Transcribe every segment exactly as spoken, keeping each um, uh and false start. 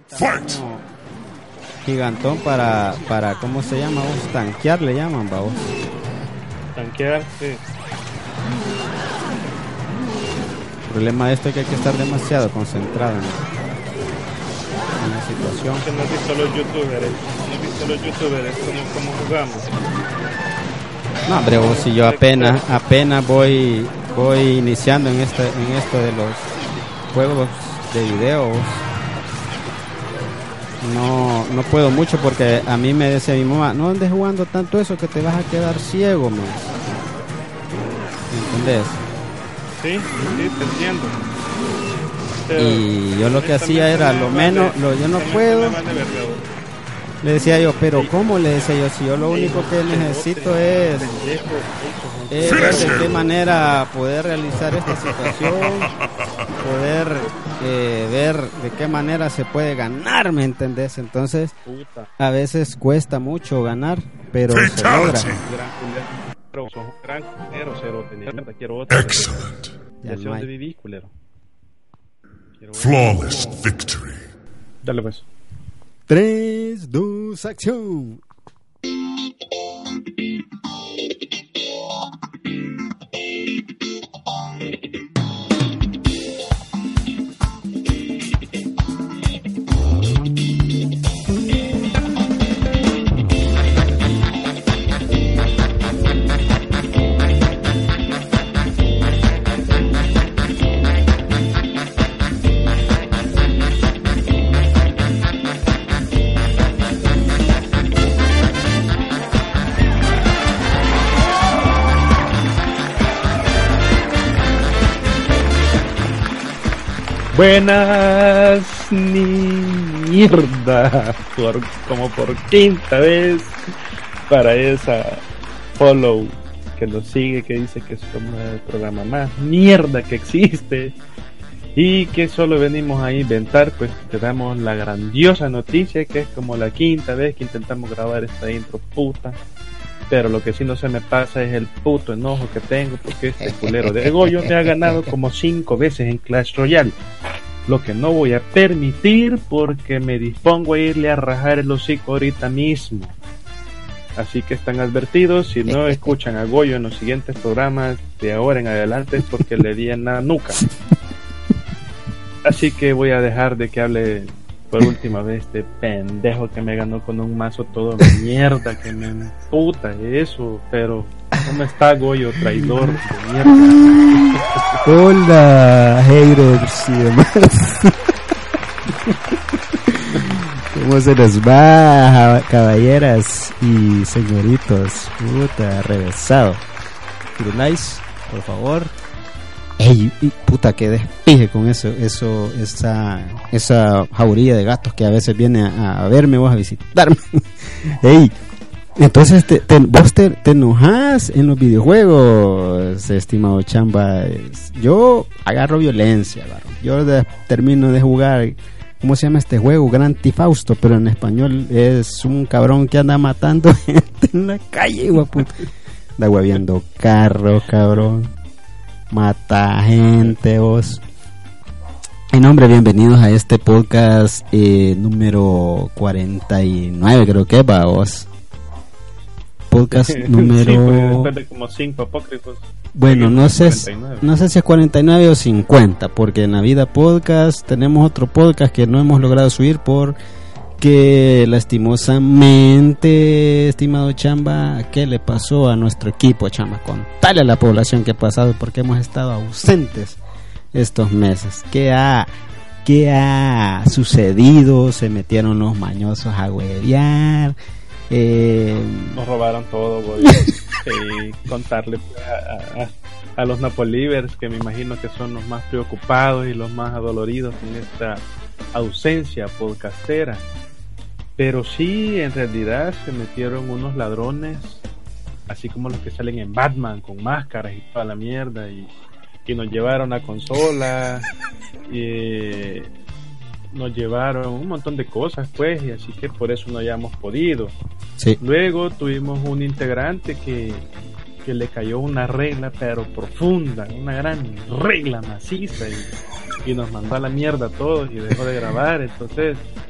como gigantón para, para, ¿cómo se llama vos? Tanquear le llaman, vos. Tanquear, sí. El problema de esto es que hay que estar demasiado concentrado en, en la situación. Que no has visto los youtubers, no has visto los youtubers como, como jugamos. No, hombre, vos, si yo apenas, apenas voy, voy iniciando en este, en esto de los juegos de video, vos. No, no puedo mucho porque a mí me decía mi mamá, no andes jugando tanto eso que te vas a quedar ciego, man. ¿Entendés? Sí, sí, te entiendo. Pero y yo lo que hacía era lo menos, lo, yo no puedo. Le decía yo, pero ¿cómo? Le decía yo, si yo lo único que necesito es, es ver de qué manera poder realizar esta situación, poder eh, ver de qué manera se puede ganar, ¿me entendés? Entonces, a veces cuesta mucho ganar, pero se logra. Gran culero, cero, tenía, quiero otra. Excellent. Ya no hay. Viví, culero. Flawless victory. Dale pues. tres, dos, acción. Buenas mierda, por, como por quinta vez para esa follow que nos sigue, que dice que somos el programa más mierda que existe y que solo venimos a inventar. Pues te damos la grandiosa noticia que es como la quinta vez que intentamos grabar esta intro puta. Pero lo que sí no se me pasa es el puto enojo que tengo porque este culero de Goyo me ha ganado como cinco veces en Clash Royale. Lo que no voy a permitir porque me dispongo a irle a rajar el hocico ahorita mismo. Así que están advertidos, si no escuchan a Goyo en los siguientes programas de ahora en adelante es porque le di en la nuca. Así que voy a dejar de que hable por última vez este pendejo que me ganó con un mazo todo de mierda, que me emputa eso, pero ¿cómo está Goyo, traidor de mierda? Hola, haters y demás. ¿Cómo se les va, caballeras y señoritos? Puta, regresado. Firulais, por favor. Ey, puta, que despije con eso, eso, esa, esa jauría de gatos que a veces viene a, a verme, vos a visitarme. Ey, entonces te, te, vos te, te enojas en los videojuegos, estimado Chamba. Yo agarro violencia, varón. Yo de, termino de jugar, ¿cómo se llama este juego? Gran Tifausto, pero en español es un cabrón que anda matando gente en la calle, guaputa. Anda hueviando carros, cabrón. Mata gente, vos. En nombre, bienvenidos a este podcast eh, número cuarenta y nueve, creo que va, vos. Podcast número... Sí, pues, después de como cinco apócrifos. Bueno, no sé, no sé si es cuarenta y nueve o cincuenta, porque en la vida podcast tenemos otro podcast que no hemos logrado subir porque lastimosamente, estimado Chamba, ¿qué le pasó a nuestro equipo, Chamba? Contale a la población qué ha pasado, porque hemos estado ausentes estos meses. ¿Qué ha, qué ha sucedido? Se metieron los mañosos a huevear. Eh... Nos robaron todo, güey. Y contarle a, a, a los Napolivers, que me imagino que son los más preocupados y los más adoloridos en esta ausencia podcastera. Pero sí, en realidad se metieron unos ladrones, así como los que salen en Batman con máscaras y toda la mierda, y, y nos llevaron la consola, y nos llevaron un montón de cosas, pues, y así que por eso no hayamos podido. Sí. Luego tuvimos un integrante que, que le cayó una regla, pero profunda, una gran regla maciza, y, y nos mandó a la mierda a todos y dejó de grabar. Entonces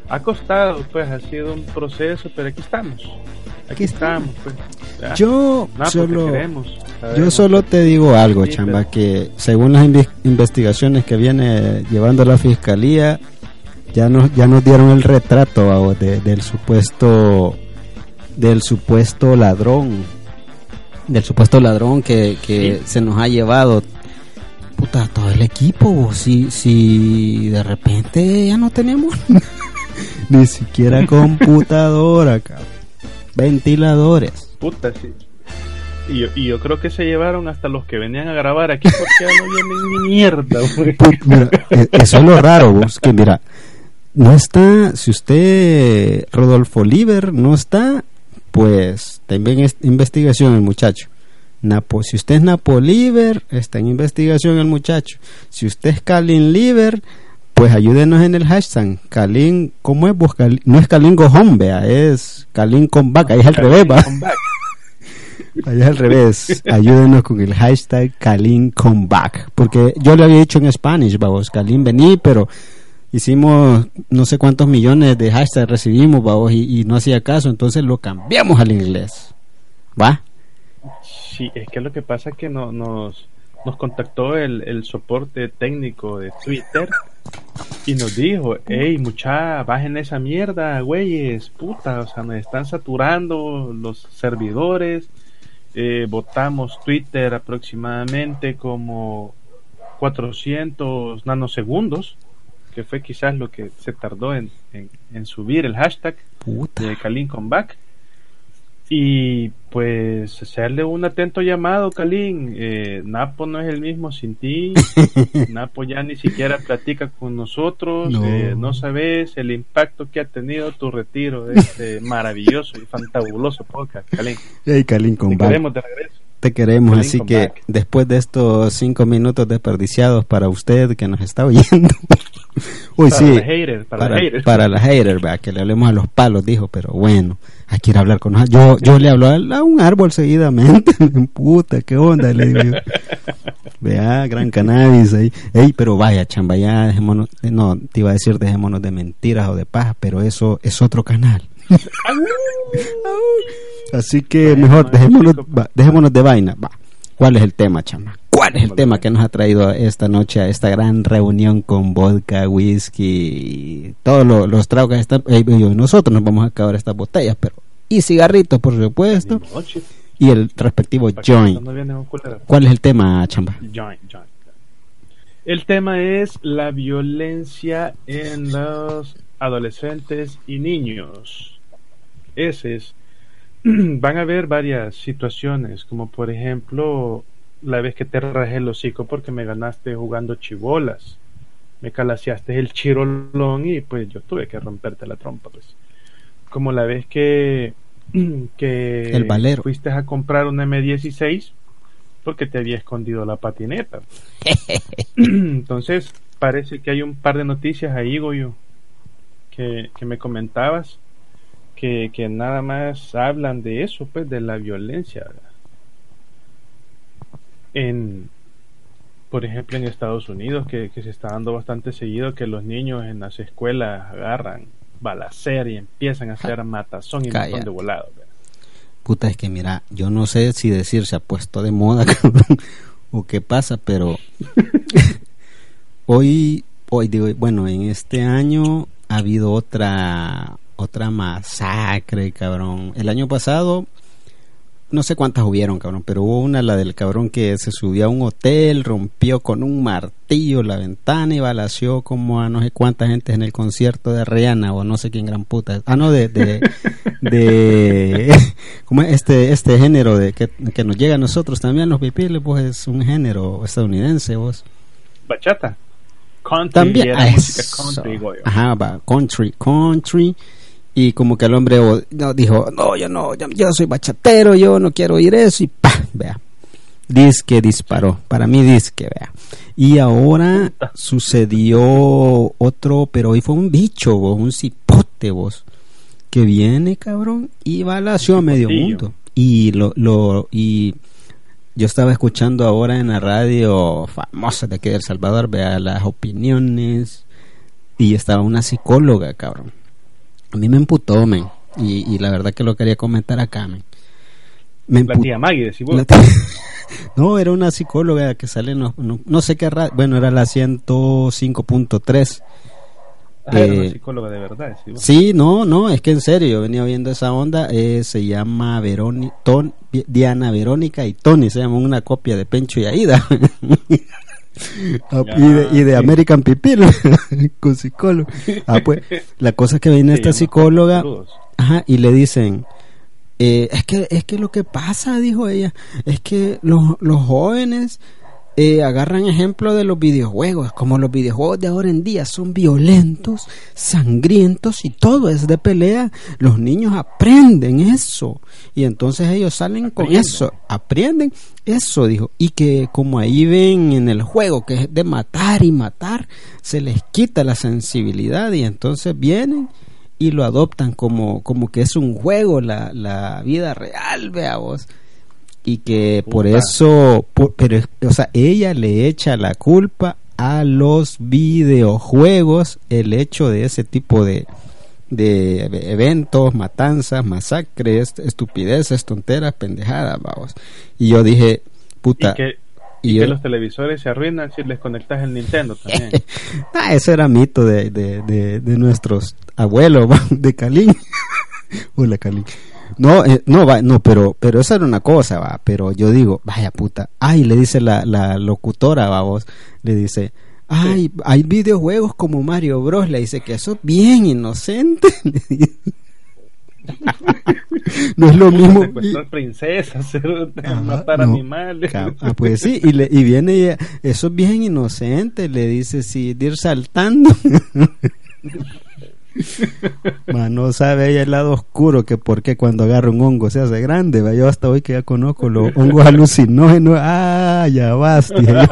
ha costado, pues ha sido un proceso, pero aquí estamos. Aquí, aquí estamos, pues. Ya. Yo Nada, solo queremos, yo solo te digo algo, sí, chamba, pero... que según las inv- investigaciones que viene llevando la fiscalía, ya nos ya nos dieron el retrato ¿va? De, del supuesto del supuesto ladrón, del supuesto ladrón que, que sí. se nos ha llevado puta todo el equipo. Si si de repente ya no tenemos ni siquiera computadora, cabrón. Ventiladores. Puta, sí. Y yo, y yo creo que se llevaron hasta los que venían a grabar aquí porque ya no vienen ni mierda, güey. Mira, eso es lo raro, vos, que mira, no está, si usted, Rodolfo Liver, no está, pues también es investigación el muchacho. Napo, si usted es Napo Liver, está en investigación el muchacho. Si usted es Kalin Liver, pues ayúdenos en el hashtag. Kalin, ¿cómo es vos? Kalin, no es Kalin Go Home, vea, es Kalin Come Back, ahí es al revés, va. Ahí es al revés. Ayúdenos con el hashtag Kalin Come Back. Porque yo le había dicho en Spanish, vamos, Kalin vení, pero hicimos no sé cuántos millones de hashtags recibimos, vamos, y, y no hacía caso, entonces lo cambiamos al inglés. ¿Va? Sí, es que lo que pasa es que no, nos, nos contactó el, el soporte técnico de Twitter. Y nos dijo, hey mucha, bajen esa mierda, güeyes, puta, o sea, nos están saturando los servidores, eh, botamos Twitter aproximadamente como cuatrocientos nanosegundos, que fue quizás lo que se tardó en, en, en subir el hashtag puta. De Kalin Come Back. Y pues hacerle un atento llamado, Kalin, eh, Napo no es el mismo sin ti. Napo ya ni siquiera platica con nosotros, no. Eh, no sabes el impacto que ha tenido tu retiro de este maravilloso y fantabuloso podcast, Kalin. Hey, Kalin Come Back. Te queremos de regreso. Te queremos, Kalin así que back. Después de estos cinco minutos desperdiciados para usted que nos está oyendo. Uy, para sí, la hater, para, para, la hater. para la hater, ¿verdad? Que le hablemos a los palos, dijo, pero bueno, hay que ir a hablar con nosotros. Yo, yo le hablo a, a un árbol seguidamente, puta, qué onda, le digo yo. Vea, gran cannabis ahí. Ey, pero vaya, chamba, ya dejémonos, no, te iba a decir dejémonos de mentiras o de paja, pero eso es otro canal. Así que bueno, mejor dejémonos, va, dejémonos de vaina, va. ¿Cuál es el tema, chama? ¿Cuál es el tema que nos ha traído esta noche a esta gran reunión con vodka, whisky, todos lo, los tragos que están? Eh, nosotros nos vamos a acabar estas botellas, pero y cigarritos, por supuesto, y el respectivo joint. ¿Cuál es el tema, chamba? Joint, joint. El tema es la violencia en los adolescentes y niños. Ese es. Van a haber varias situaciones, como por ejemplo la vez que te rajé el hocico porque me ganaste jugando chibolas, me calaseaste el chirolón y pues yo tuve que romperte la trompa, pues. Como la vez que que el valero. Fuiste a comprar una eme dieciséis porque te había escondido la patineta. Entonces parece que hay un par de noticias ahí, Goyo, que, que me comentabas que, que nada más hablan de eso, pues, de la violencia, ¿verdad? En, por ejemplo, en Estados Unidos, que, que se está dando bastante seguido, que los niños en las escuelas agarran balacera y empiezan a hacer matazón y un montón de volados, ¿verdad? Puta, es que mira, yo no sé si decir se ha puesto de moda, cabrón, o qué pasa, pero hoy, hoy digo, bueno, en este año ha habido otra otra masacre, cabrón. El año pasado no sé cuántas hubieron, cabrón, pero hubo una, la del cabrón que se subió a un hotel, rompió con un martillo la ventana y balació como a no sé cuánta gente en el concierto de Rihanna o no sé quién gran puta. Ah, no, de de, de como este este género de que, que nos llega a nosotros también los pipiles, pues es un género estadounidense, vos. Bachata. Country, también era música country, Goyo. Ajá, va, country, country. Y como que el hombre no, dijo, no, yo no, yo, yo soy bachatero, yo no quiero oír eso, y pa, vea, disque disparó, para mí disque, vea. Y ahora sucedió otro, pero hoy fue un bicho, vos, un cipote, vos, que viene, cabrón, y balació a medio mundo. Y lo, lo, y yo estaba escuchando ahora en la radio famosa de aquí de El Salvador, vea, las opiniones, y estaba una psicóloga, cabrón. A mí me emputó, men. Y, y la verdad que lo quería comentar acá, men. Me La tía Maggie, decís vos. La tía... No, era una psicóloga que sale, no, no, no sé qué radio, bueno, era la ciento cinco punto tres. Ah, eh, era una psicóloga de verdad, decís vos. Sí, no, no, es que en serio, yo venía viendo esa onda, eh, se llama Veroni, Ton, Diana Verónica y Tony, se llama una copia de Pencho y Aida. Ah, Ya, y, de, y de sí. American Pipil con psicólogo. Ah, pues la cosa es que viene Se esta llama psicóloga, Saludos. ajá, y le dicen, eh, es que es que lo que pasa, dijo ella, es que los, los jóvenes eh, agarran ejemplo de los videojuegos, como los videojuegos de ahora en día son violentos, sangrientos y todo es de pelea. Los niños aprenden eso y entonces ellos salen con Aprenden. eso, aprenden eso, dijo, y que como ahí ven en el juego que es de matar y matar, se les quita la sensibilidad y entonces vienen y lo adoptan como, como que es un juego la, la vida real, vea vos. Y que por Puta. eso, por, pero, o sea, ella le echa la culpa a los videojuegos, el hecho de ese tipo de, de eventos, matanzas, masacres, estupideces, tonteras, pendejadas, vamos. Y yo dije, puta. Y que, y y yo, que los televisores se arruinan si les conectas el Nintendo también. ah, eso era mito de, de, de, de nuestros abuelos, va, de Calín. Hola, Calín. No, eh, no, va, no, pero, pero esa era una cosa, va, pero yo digo, vaya puta, ay, le dice la, la locutora, va, vos, le dice, ay, sí. Hay videojuegos como Mario Bros, le dice que eso es bien inocente, no es lo mismo. Secuestrar princesas, matar no, animales. Ah, pues sí, y, le, y viene ella, eso es bien inocente, le dice, sí, de ir saltando. Man, no sabe ella el lado oscuro que por qué cuando agarra un hongo se hace grande, ¿va? Yo hasta hoy que ya conozco los hongos alucinógenos, ah, ya vas, dije yo.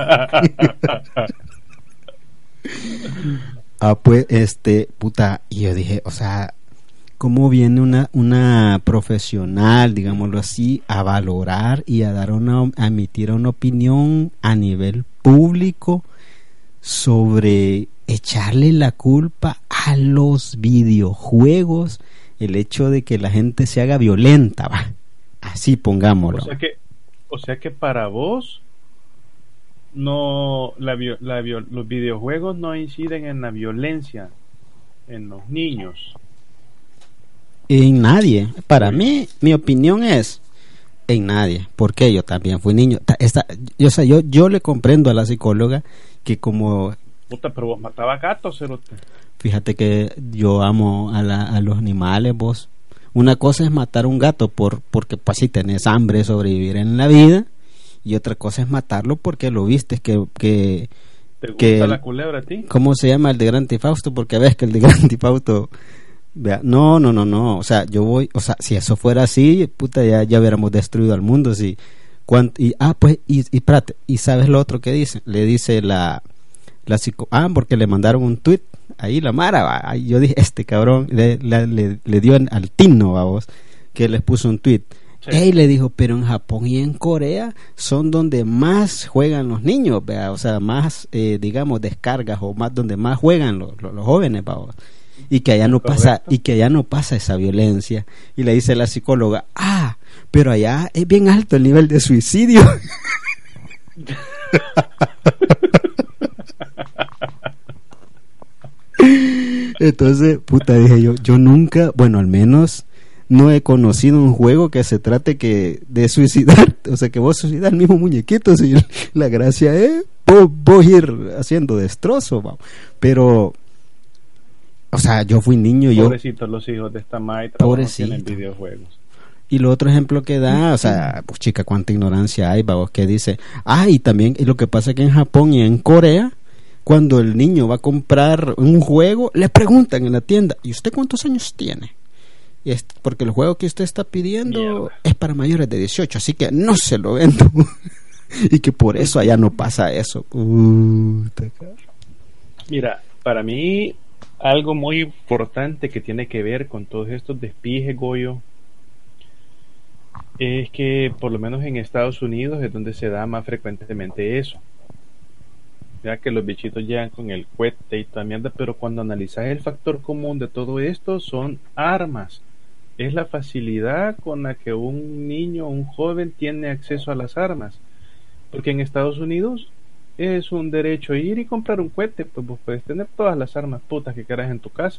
Ah, pues, este, puta, y yo dije, o sea, ¿cómo viene una, una profesional, digámoslo así, a valorar y a dar una, a emitir una opinión a nivel público sobre echarle la culpa a los videojuegos, el hecho de que la gente se haga violenta, va, así pongámoslo. O sea que, o sea que para vos no la, la, los videojuegos no inciden en la violencia en los niños. En nadie. Para mí, mi opinión es en nadie, porque yo también fui niño. Esta, yo, o sea, yo, yo le comprendo a la psicóloga que como puta, pero vos matabas gatos, cerote. Fíjate que yo amo a, la, a los animales, vos. Una cosa es matar un gato por porque pues si tenés hambre, sobrevivir en la vida, y otra cosa es matarlo porque lo viste que que ¿te gusta que la culebra a ti? ¿Cómo se llama el de Grand Theft Auto? Porque ves que el de Grand Theft Auto, vea, no, no, no, no, o sea, yo voy, o sea, si eso fuera así, puta, ya ya hubiéramos destruido al mundo, si cuánto, y ah, pues y y prate, y sabes lo otro que dice, le dice la la psico, ah, porque le mandaron un tweet ahí la Mara, va, yo dije, este cabrón le, le, le, le dio al tino, vamos, que les puso un tweet. Sí. Ey, le dijo, pero en Japón y en Corea son donde más juegan los niños, ¿vea? O sea, más, eh, digamos, descargas o más donde más juegan los, los, los jóvenes, vamos. Y que allá no Correcto. pasa, y que allá no pasa esa violencia. Y le dice la psicóloga, ah, pero allá es bien alto el nivel de suicidio. Entonces, puta, dije yo, yo nunca, bueno, al menos no he conocido un juego que se trate que de suicidar, o sea, que vos suicidas al mismo muñequito, si la gracia es vos, vos ir haciendo destrozo, vamos. Pero, o sea, yo fui niño, yo... Pobrecitos los hijos de esta maestra tienen videojuegos. Y lo otro ejemplo que da, o sea, pues chica, cuánta ignorancia hay, vamos, que dice, ah, y también, y lo que pasa es que en Japón y en Corea, cuando el niño va a comprar un juego, le preguntan en la tienda, ¿y usted cuántos años tiene? Y es porque el juego que usted está pidiendo Mierda. es para mayores de dieciocho, así que no se lo vendo. Y que por eso allá no pasa eso. Puta. Mira, para mí, algo muy importante que tiene que ver con todos estos despijes, Goyo, es que por lo menos en Estados Unidos es donde se da más frecuentemente eso. ya que los bichitos llegan con el cohete y toda mierda, pero cuando analizas el factor común de todo esto son armas. Es la facilidad con la que un niño, un joven tiene acceso a las armas. Porque en Estados Unidos es un derecho ir y comprar un cohete, pues vos puedes tener todas las armas putas que quieras en tu casa.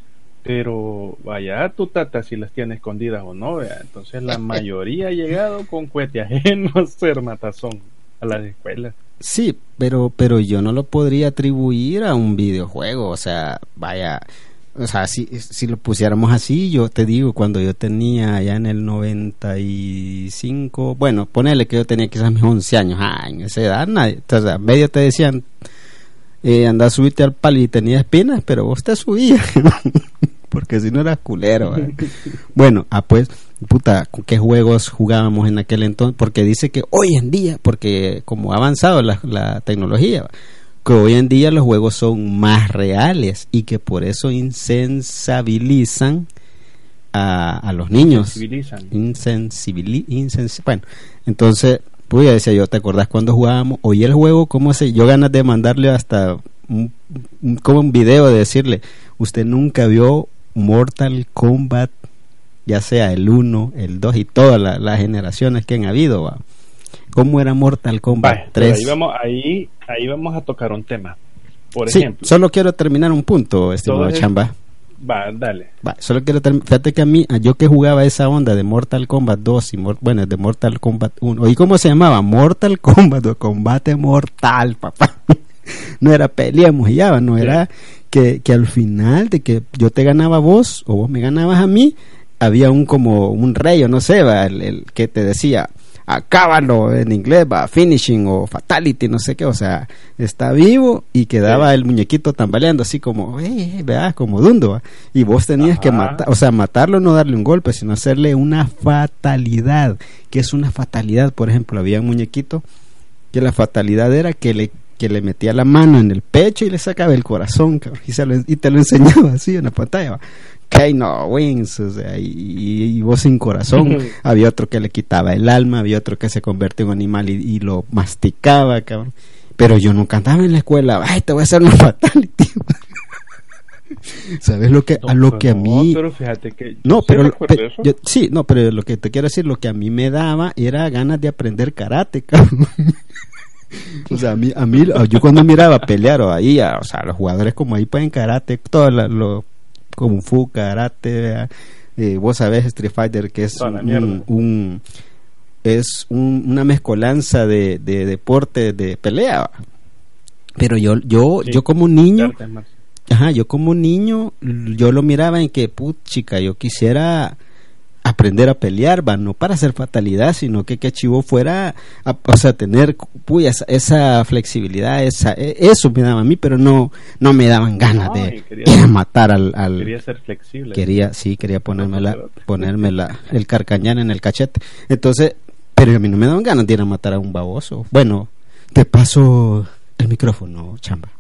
Pero vaya tu tata si las tiene escondidas o no, vea. Entonces la mayoría ha llegado con cohete ajeno a ser matazón a las escuelas. Sí, pero pero yo no lo podría atribuir a un videojuego, o sea, vaya, o sea, si, si lo pusiéramos así, yo te digo, cuando yo tenía ya en el noventa y cinco, bueno, ponele que yo tenía quizás mis once años, ah, en esa edad nadie, o sea, medio te decían, eh, anda a subirte al palo y tenía espinas, pero vos te subías, porque si no eras culero, ¿eh? Bueno, ah pues, puta, ¿con qué juegos jugábamos en aquel entonces? Porque dice que hoy en día, porque como ha avanzado la, la tecnología, que hoy en día los juegos son más reales y que por eso insensibilizan a, a los niños. Insensibili, insens, bueno, entonces, pues ya decía yo, ¿te acordás cuando jugábamos? Hoy el juego, ¿cómo se? Yo ganas de mandarle hasta un, un, como un video de decirle, usted nunca vio Mortal Kombat, ya sea el uno, el dos y todas la, las generaciones que han habido, ¿va? ¿Cómo era Mortal Kombat Vale, tres? Ahí vamos, ahí, ahí vamos a tocar un tema. Por sí, ejemplo, solo quiero terminar un punto, estimado Chamba. Va, dale. Va, solo quiero terminar. Fíjate que a mí, yo que jugaba esa onda de Mortal Kombat dos y Mor- bueno, de Mortal Kombat uno, ¿y cómo se llamaba? Mortal Kombat o Combate Mortal, papá. No era peleamos y ya, no era que, que al final de que yo te ganaba a vos o vos me ganabas a mí, había un como un rey o no sé, va, el, el que te decía acábalo en inglés, va, finishing o fatality, no sé qué, o sea, está vivo y quedaba sí. El muñequito tambaleando así como, eh, vea, como dundo, ¿va? Y vos tenías Ajá. que matar, o sea, matarlo, no darle un golpe, sino hacerle una fatalidad. ¿Qué es una fatalidad? Por ejemplo, había un muñequito que la fatalidad era que le que le metía la mano en el pecho y le sacaba el corazón, cabrón, y, se lo, y te lo enseñaba así en la pantalla, ¿va? Kano Wings, o sea, y, y, y vos sin corazón. Había otro que le quitaba el alma, había otro que se convertía en un animal y, y lo masticaba, cabrón. Pero yo nunca andaba en la escuela, ay, te voy a hacer una fatality. ¿Sabes lo que no, a lo que a mí? No, pero fíjate que no, pero, pero yo, sí, no, pero lo que te quiero decir, lo que a mí me daba era ganas de aprender karate, cabrón. O sea, a mí, a mí, yo cuando miraba pelear o ahí, o sea, los jugadores como ahí pueden karate, todo lo, lo Kung Fu, karate, eh, vos sabés Street Fighter que es un, un es un, una mezcolanza de, de deporte de pelea, pero yo yo sí, yo como niño, ajá, yo como niño yo lo miraba en que put chica, yo quisiera aprender a pelear, va, no para hacer fatalidad, sino que que chivo fuera a, o sea, tener puya, esa, esa flexibilidad, esa, eso me daba a mí, pero no no me daban ganas no, de quería, matar al, al quería ser flexible, quería, sí, quería ponerme la, ponerme la, el carcañán en el cachete, entonces, pero a mí no me daban ganas de ir a matar a un baboso. Bueno, te paso el micrófono, Chamba.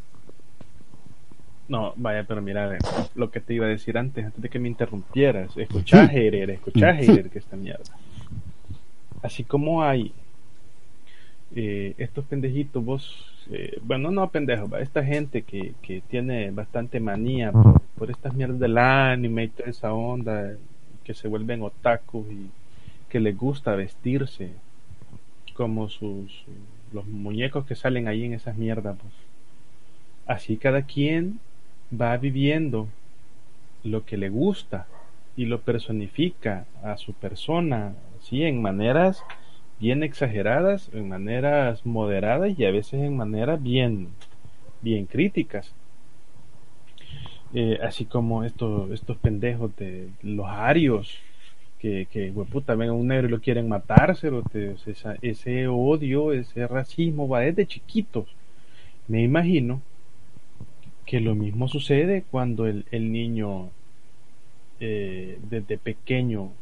No, vaya, pero mira, lo que te iba a decir antes, antes de que me interrumpieras, escuchá, Herer, escuchá, Herer, que esta mierda. Así como hay eh, estos pendejitos, vos, eh, bueno, no pendejos, va, esta gente que, que tiene bastante manía por, por estas mierdas del anime y toda esa onda, que se vuelven otakus y que les gusta vestirse como sus, los muñecos que salen ahí en esas mierdas, pues. Así cada quien va viviendo lo que le gusta y lo personifica a su persona, sí, en maneras bien exageradas, en maneras moderadas y a veces en maneras bien bien críticas, eh, así como estos estos pendejos de los arios que, que hueputa, ven a un negro y lo quieren matarse, ese, ese odio, ese racismo va desde chiquitos. Me imagino que lo mismo sucede cuando el, el niño eh, desde pequeño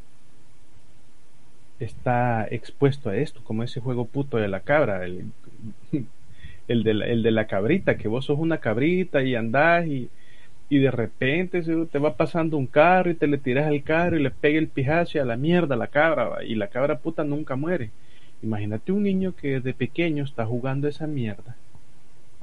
está expuesto a esto, como ese juego puto de la cabra, el, el, de, la, el de la cabrita, que vos sos una cabrita y andás y, y de repente se te va pasando un carro y te le tiras al carro y le pega el pijazo a la mierda a la cabra, y la cabra puta nunca muere. Imagínate un niño que desde pequeño está jugando esa mierda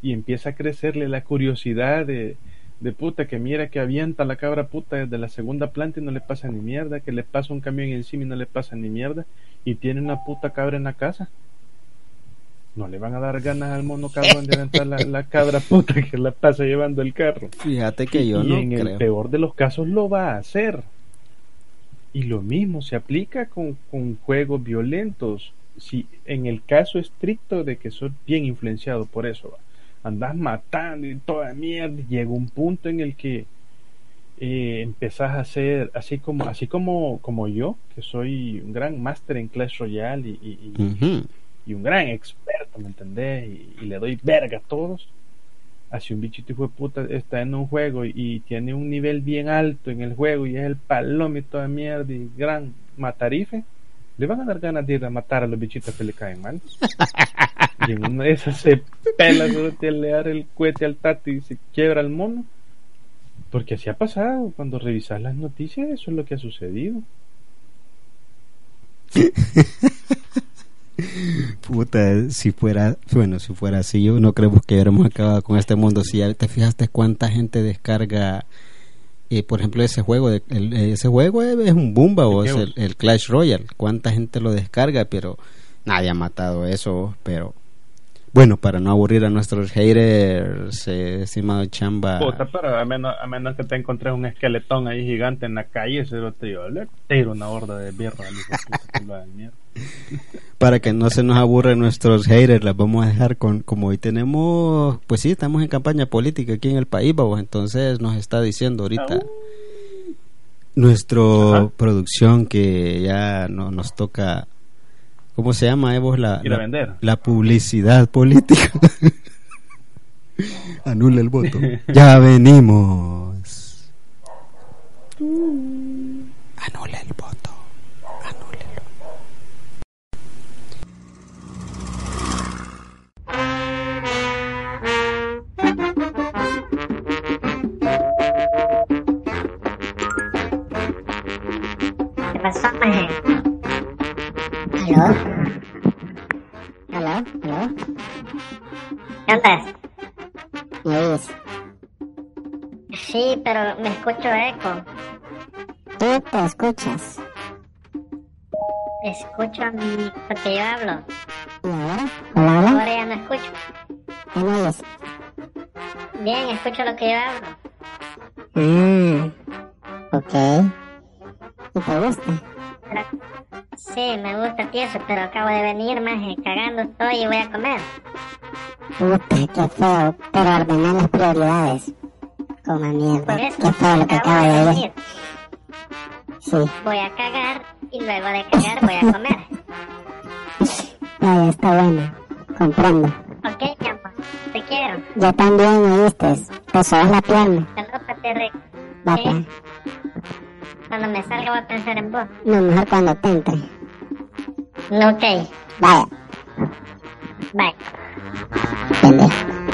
y empieza a crecerle la curiosidad de, de puta, que mira que avienta la cabra puta desde la segunda planta y no le pasa ni mierda, que le pasa un camión encima y no le pasa ni mierda, y tiene una puta cabra en la casa. No le van a dar ganas al mono cabrón de aventar la, la cabra puta que la pasa llevando el carro. Fíjate que yo y no en creo. el peor de los casos lo va a hacer. Y lo mismo se aplica con, con juegos violentos. Si en el caso estricto de que sos bien influenciado por eso, va, andás matando y toda mierda, llega un punto en el que eh, empezás a hacer así como así como como yo, que soy un gran máster en Clash Royale y, y, y, uh-huh. y un gran experto, ¿me entendés? Y, y le doy verga a todos. Así un bichito hijo de puta está en un juego y, y tiene un nivel bien alto en el juego y es el palomo y toda mierda y gran matarife, le van a dar ganas de ir a matar a los bichitos que le caen mal. Y en una de esas se pela, le da el cohete al tato y se quiebra el mono. Porque así ha pasado. Cuando revisas las noticias, eso es lo que ha sucedido. Puta, si fuera, bueno, si fuera así, yo no creo que hubiéramos acabado con este mundo. Si ya te fijaste cuánta gente descarga, eh, por ejemplo, ese juego, de, el, ese juego es un Bumba o es el, el Clash Royale. Cuánta gente lo descarga, pero nadie ha matado eso. Pero bueno, para no aburrir a nuestros haters, eh, estimado Chamba. Puta, pero a menos, a menos que te encontres un esqueletón ahí gigante en la calle, ese lo te digo, le tiro una horda de birra al hijo de puta que lo hagan mierda. Para que no se nos aburren nuestros haters, las vamos a dejar con, como hoy tenemos, pues sí, estamos en campaña política aquí en el país, vamos, entonces nos está diciendo ahorita uh. nuestro Ajá. producción que ya no, nos toca, ¿cómo se llama, Evo? La, Ir a vender. La, la publicidad política. Anula el voto. Ya venimos. Anula el voto. ¿Aló? ¿Aló? ¿Aló? ¿Cantas? ¿Me oyes? Sí, pero me escucho eco. ¿Tú te escuchas? Escucho a mí porque yo hablo. ¿Y ahora? ¿Hola, hola? Ahora ya no escucho. ¿Me oyes? Bien, escucho lo que yo hablo. Ah, ok. ¿Y te gusta? Pero, sí, me gusta tieso, pero acabo de venir, maje, cagando estoy y voy a comer. Puta, qué feo, pero ordenar las prioridades. Coma mierda, eso, qué feo lo que acabo de decir. Sí. Voy a cagar y luego de cagar voy a comer. Vaya, está bueno, comprendo. Ok, mi amor, te quiero. Yo también, oíste, te sobas la pierna. Salúdate, rico. Va, ¿sí? Cuando me salga voy a pensar en vos. No, mejor cuando te entre. No, ok. Vaya. Bye. Pendejo.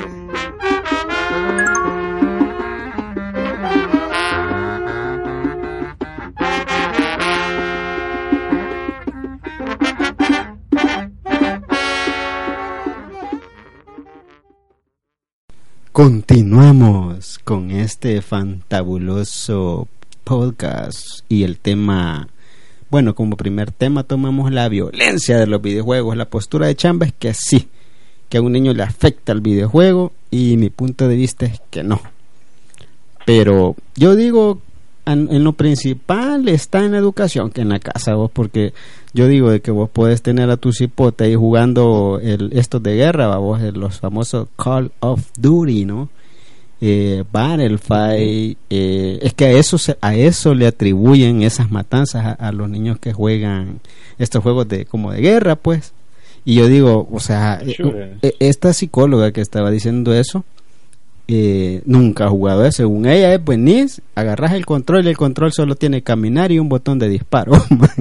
Continuamos con este fantabuloso podcast y el tema, bueno, como primer tema tomamos la violencia de los videojuegos. La postura de Chamba es que sí, que a un niño le afecta el videojuego, y mi punto de vista es que no. Pero yo digo, en, en lo principal está en la educación, que en la casa, vos, porque yo digo de que vos podés tener a tu cipote ahí jugando el, estos de guerra, vos, los famosos Call of Duty, ¿no? Eh, Battlefield, eh, es que a eso se, a eso le atribuyen esas matanzas a, a los niños que juegan estos juegos de como de guerra, pues. Y yo digo, o sea, sure. eh, esta psicóloga que estaba diciendo eso eh, nunca ha jugado eso. Según ella es venís, agarras el control y el control solo tiene caminar y un botón de disparo.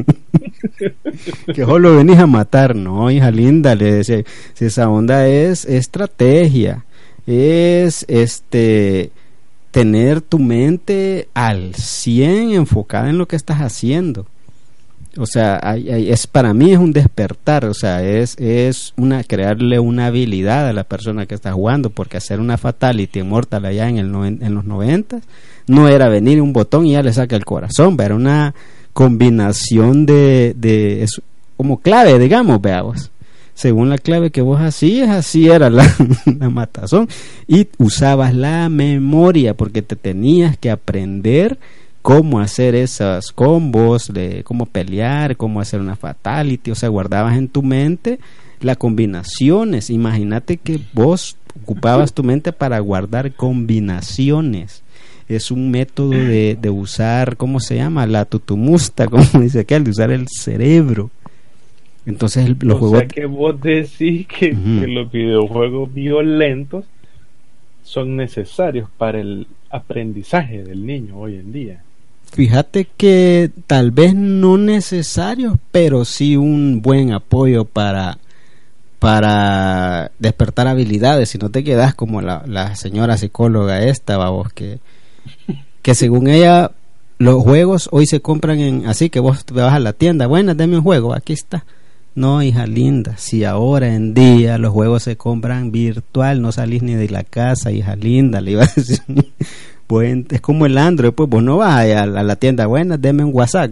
Que solo venís a matar. No, hija linda, le decía, si esa onda es estrategia, es este tener tu mente al cien enfocada en lo que estás haciendo. O sea, hay, hay, es para mí es un despertar, o sea, es es una crearle una habilidad a la persona que está jugando, porque hacer una fatality mortal allá en el noven, en los noventa no era venir un botón y ya le saca el corazón, era una combinación de de es como clave, digamos, veamos. Según la clave que vos hacías, así era la, la matazón, y usabas la memoria porque te tenías que aprender cómo hacer esas combos, de cómo pelear, cómo hacer una fatality, o sea, guardabas en tu mente las combinaciones. Imagínate que vos ocupabas tu mente para guardar combinaciones. Es un método de, de usar, ¿cómo se llama? La tutumusta, como dice aquel, de usar el cerebro. Entonces el, los o juegos... sea que vos decís que, uh-huh. que los videojuegos violentos son necesarios para el aprendizaje del niño hoy en día. Fíjate que tal vez no necesarios, pero sí un buen apoyo para para despertar habilidades, si no te quedas como la, la señora psicóloga esta, vamos, que que según ella los juegos hoy se compran en, así que vos te vas a la tienda, bueno, deme un juego, aquí está. No, hija linda, si ahora en día los juegos se compran virtual, no salís ni de la casa, hija linda, le iba a decir. Pues es como el Android, pues vos no vas a, a la tienda, bueno, deme un WhatsApp.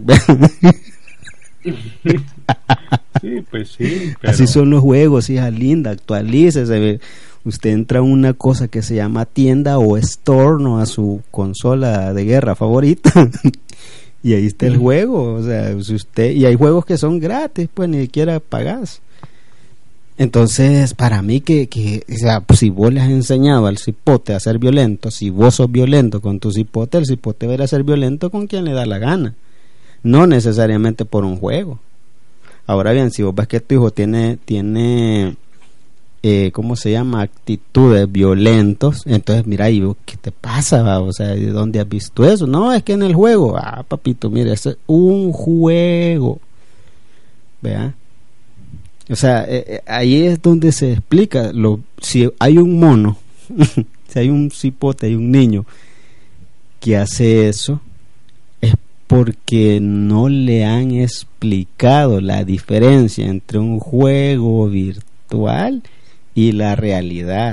Sí, pues sí. Pero... Así son los juegos, hija linda, actualícese. Usted entra a una cosa que se llama tienda o store, ¿no? A su consola de guerra favorita. Y ahí está el juego, o sea, si usted, y hay juegos que son gratis, pues ni siquiera pagás. Entonces, para mí que, que o sea, pues, si vos le has enseñado al cipote a ser violento, si vos sos violento con tu cipote, el cipote va a ir a ser violento con quien le da la gana, no necesariamente por un juego. Ahora bien, si vos ves que tu hijo tiene, tiene eh, ¿cómo se llama? Actitudes violentos, entonces mira, y ¿qué te pasa? Va? O sea, ¿de dónde has visto eso? No, es que en el juego, ah, papito, mire, es un juego, vea. O sea, eh, eh, ahí es donde se explica lo, si hay un mono, si hay un cipote, hay un niño que hace eso, es porque no le han explicado la diferencia entre un juego virtual y la realidad.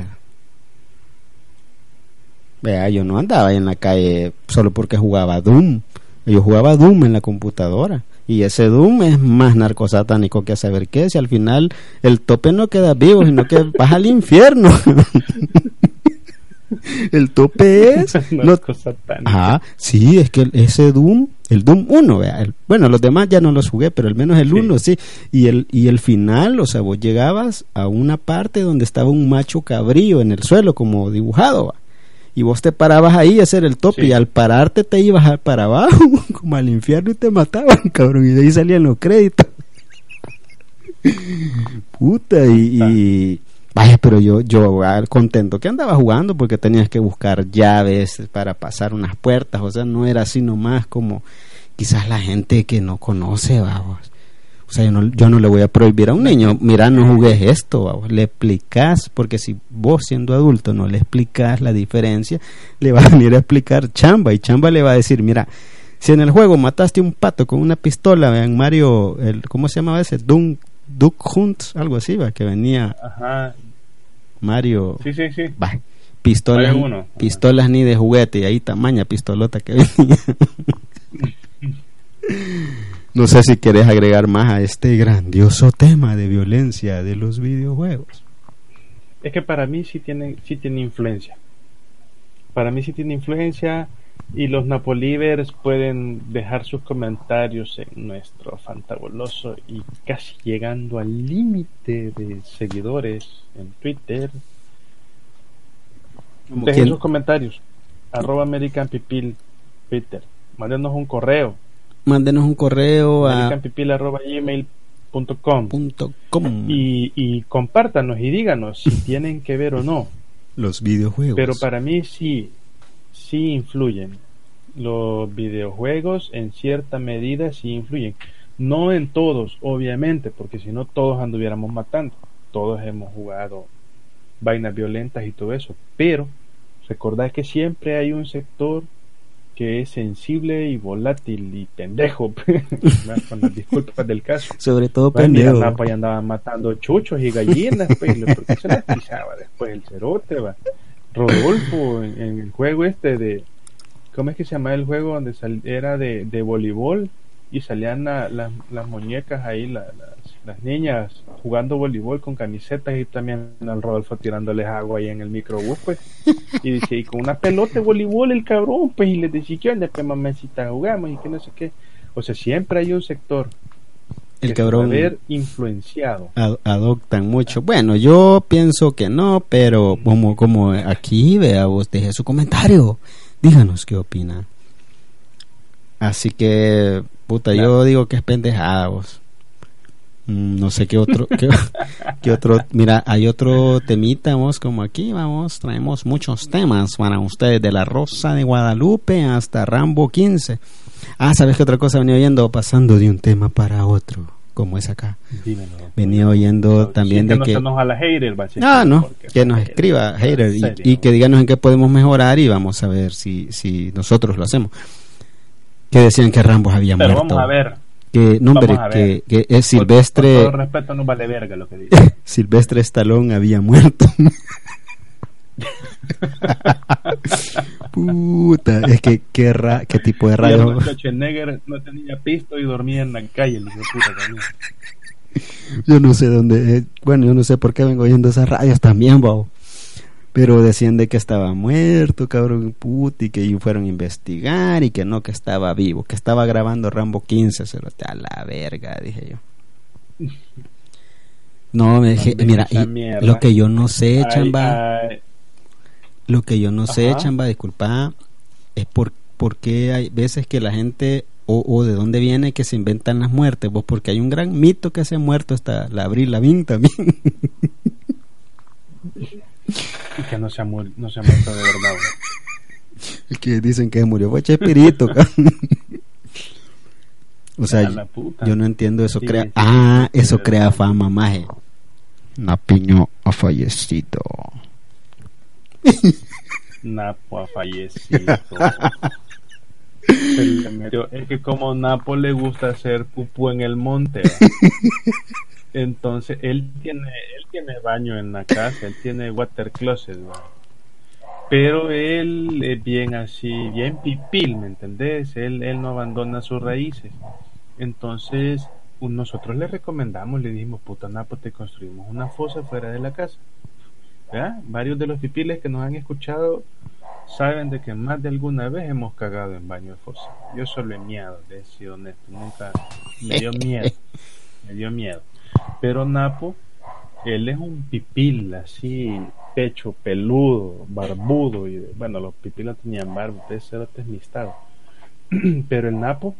Vea, yo no andaba ahí en la calle solo porque jugaba Doom. Yo jugaba Doom en la computadora. Y ese Doom es más narcosatánico que a saber qué. Si al final el tope no queda vivo, sino que vas al infierno. El tope es narcosatánico. Ajá, sí, es que ese Doom, el Doom uno, vea, el, bueno, los demás ya no los jugué, pero al menos el sí. uno sí. Y el, y el final, o sea, vos llegabas a una parte donde estaba un macho cabrío en el suelo, como dibujado, ¿va? Y vos te parabas ahí a hacer el tope, sí. Y al pararte te ibas para abajo, como al infierno, y te mataban, cabrón, y de ahí salían los créditos. Puta, y, y vaya, pero yo yo contento que andaba jugando, porque tenías que buscar llaves para pasar unas puertas, o sea, no era así nomás como quizás la gente que no conoce, vamos. O sea, yo no, yo no le voy a prohibir a un niño, mira, no jugues esto, vamos. Le explicás, porque si vos siendo adulto no le explicás la diferencia, le va a venir a explicar Chamba, y Chamba le va a decir, mira, si en el juego mataste un pato con una pistola, en Mario, el, ¿cómo se llamaba ese? Duck, Duck Hunt, algo así, va, que venía. Ajá. Mario. Sí, sí, sí. Va, pistolas, uno. pistolas ni de juguete, y ahí tamaña pistolota que venía. No sé si quieres agregar más a este grandioso tema de violencia de los videojuegos. Es que para mí sí tiene, sí tiene influencia. Para mí sí tiene influencia, y los Napolivers pueden dejar sus comentarios en nuestro fantabuloso y casi llegando al límite de seguidores en Twitter. Dejen ¿Quién? sus comentarios. Arroba American Pipil Twitter. Mándenos un correo. Mándenos un correo a american pipil arroba gmail punto com y, y compártanos y díganos si tienen que ver o no los videojuegos. Pero para mí sí, sí influyen. Los videojuegos en cierta medida sí influyen. No en todos, obviamente, porque si no todos anduviéramos matando. Todos hemos jugado vainas violentas y todo eso. Pero recordad que siempre hay un sector que es sensible y volátil y pendejo, con las disculpas del caso. Sobre todo bueno, pendejo. Mira, Napa ya andaba matando chuchos y gallinas, pues, porque se las pisaba después el cerote, va. Rodolfo, en, en el juego este de, ¿cómo es que se llama el juego donde sal, era de, de voleibol y salían la, la, las muñecas ahí, la, las, las niñas jugando voleibol con camisetas y también al Rodolfo tirándoles agua ahí en el microbús, pues, y dice, y con una pelota de voleibol el cabrón, pues, y les decía, ¿qué onda, pues, mamacita, jugamos? Y que no sé qué. O sea, siempre hay un sector el que cabrón se va a ver influenciado. Ad- adoptan mucho. Bueno, yo pienso que no, pero como como aquí, vea, vos deje su comentario. Díganos qué opina. Así que, puta, Claro. yo digo que es pendejada, vos. Mm, No sé qué otro, qué, qué otro. Mira, hay otro temita, vos, como aquí, vamos, traemos muchos temas para ustedes, de La Rosa de Guadalupe hasta Rambo quince. Ah, ¿sabes qué otra cosa venía oyendo? Pasando de un tema para otro, como es acá. Dímelo. Venía oyendo Sí, también que de no que... se nos a la hater, va a ser, Ah, no, porque- que nos escriba hater y, serio. y que díganos en qué podemos mejorar y vamos a ver si, si nosotros lo hacemos. Que decían que Rambo había Pero muerto. vamos a ver. Que, no, hombre, Vamos a ver. que, que es Con- Con Silvestre, todo respeto, no vale verga lo que dice. Silvestre Stallone había muerto. Puta, es que qué, ra, qué tipo de radio. Arnold Schwarzenegger no tenía pisto y dormía en la calle, el hijo de puta también. Yo no sé dónde, eh, bueno, yo no sé por qué vengo oyendo esas radios también, babo. Pero decían de que estaba muerto, cabrón, puta, y que fueron a investigar y que no, que estaba vivo, que estaba grabando Rambo quince, se lo a la verga, dije yo. No, me dije, Manden mira, esa y mierda. lo que yo no sé, Ay, chamba, ay, lo que yo no sé, Ajá. chamba, disculpa, es por, por qué hay veces que la gente, o, o de dónde viene que se inventan las muertes, vos, porque hay un gran mito que se ha muerto hasta la Avril Lavigne también. y que no se ha, muer- no se ha muerto de verdad. güey. Que dicen que murió fue Chespirito, cabrón. O sea, A la puta. yo no entiendo eso. Sí, crea sí, ah, sí, eso sí, crea sí. fama, maje. Napiño ha fallecido. Napo ha fallecido. Se le metió- Es que como Napo le gusta hacer pupú en el monte, ¿va? Entonces él tiene él tiene baño en la casa, él tiene water closet, ¿va? Pero él es bien así, bien pipil, ¿me entendés? Él, él no abandona sus raíces. Entonces un- nosotros le recomendamos, le dijimos, puta Napo, te construimos una fosa fuera de la casa. ¿Ya? Varios de los pipiles que nos han escuchado saben de que más de alguna vez hemos cagado en baño de fosa. Yo solo he miado, de ser honesto, nunca me dio miedo, me dio miedo. Pero Napo, él es un pipil así, pecho peludo, barbudo, y bueno, los pipiles tenían barba, ese era mistado. Pero el Napo,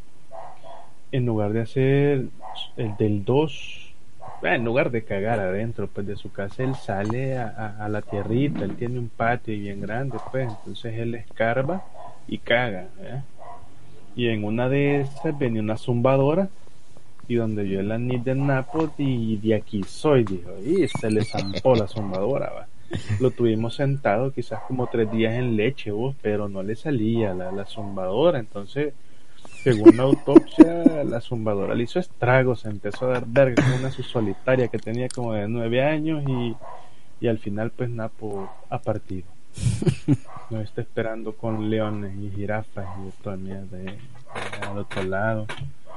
en lugar de hacer el del dos, en lugar de cagar adentro pues de su casa, él sale a, a, a la tierrita, él tiene un patio bien grande, pues entonces él escarba y caga, ¿eh? Y en una de esas venía una zumbadora y donde vio el anís del Napo, y de aquí soy, dijo, y se le zampó la zumbadora, va. Lo tuvimos sentado quizás como tres días en leche, vos, pero no le salía la, la zumbadora. Entonces, según la autopsia, la zumbadora le hizo estragos, se empezó a dar verga con una su solitaria que tenía como de nueve años, y, y al final pues Napo ha partido. Nos está esperando con leones y jirafas y de toda mierda eh, al otro lado.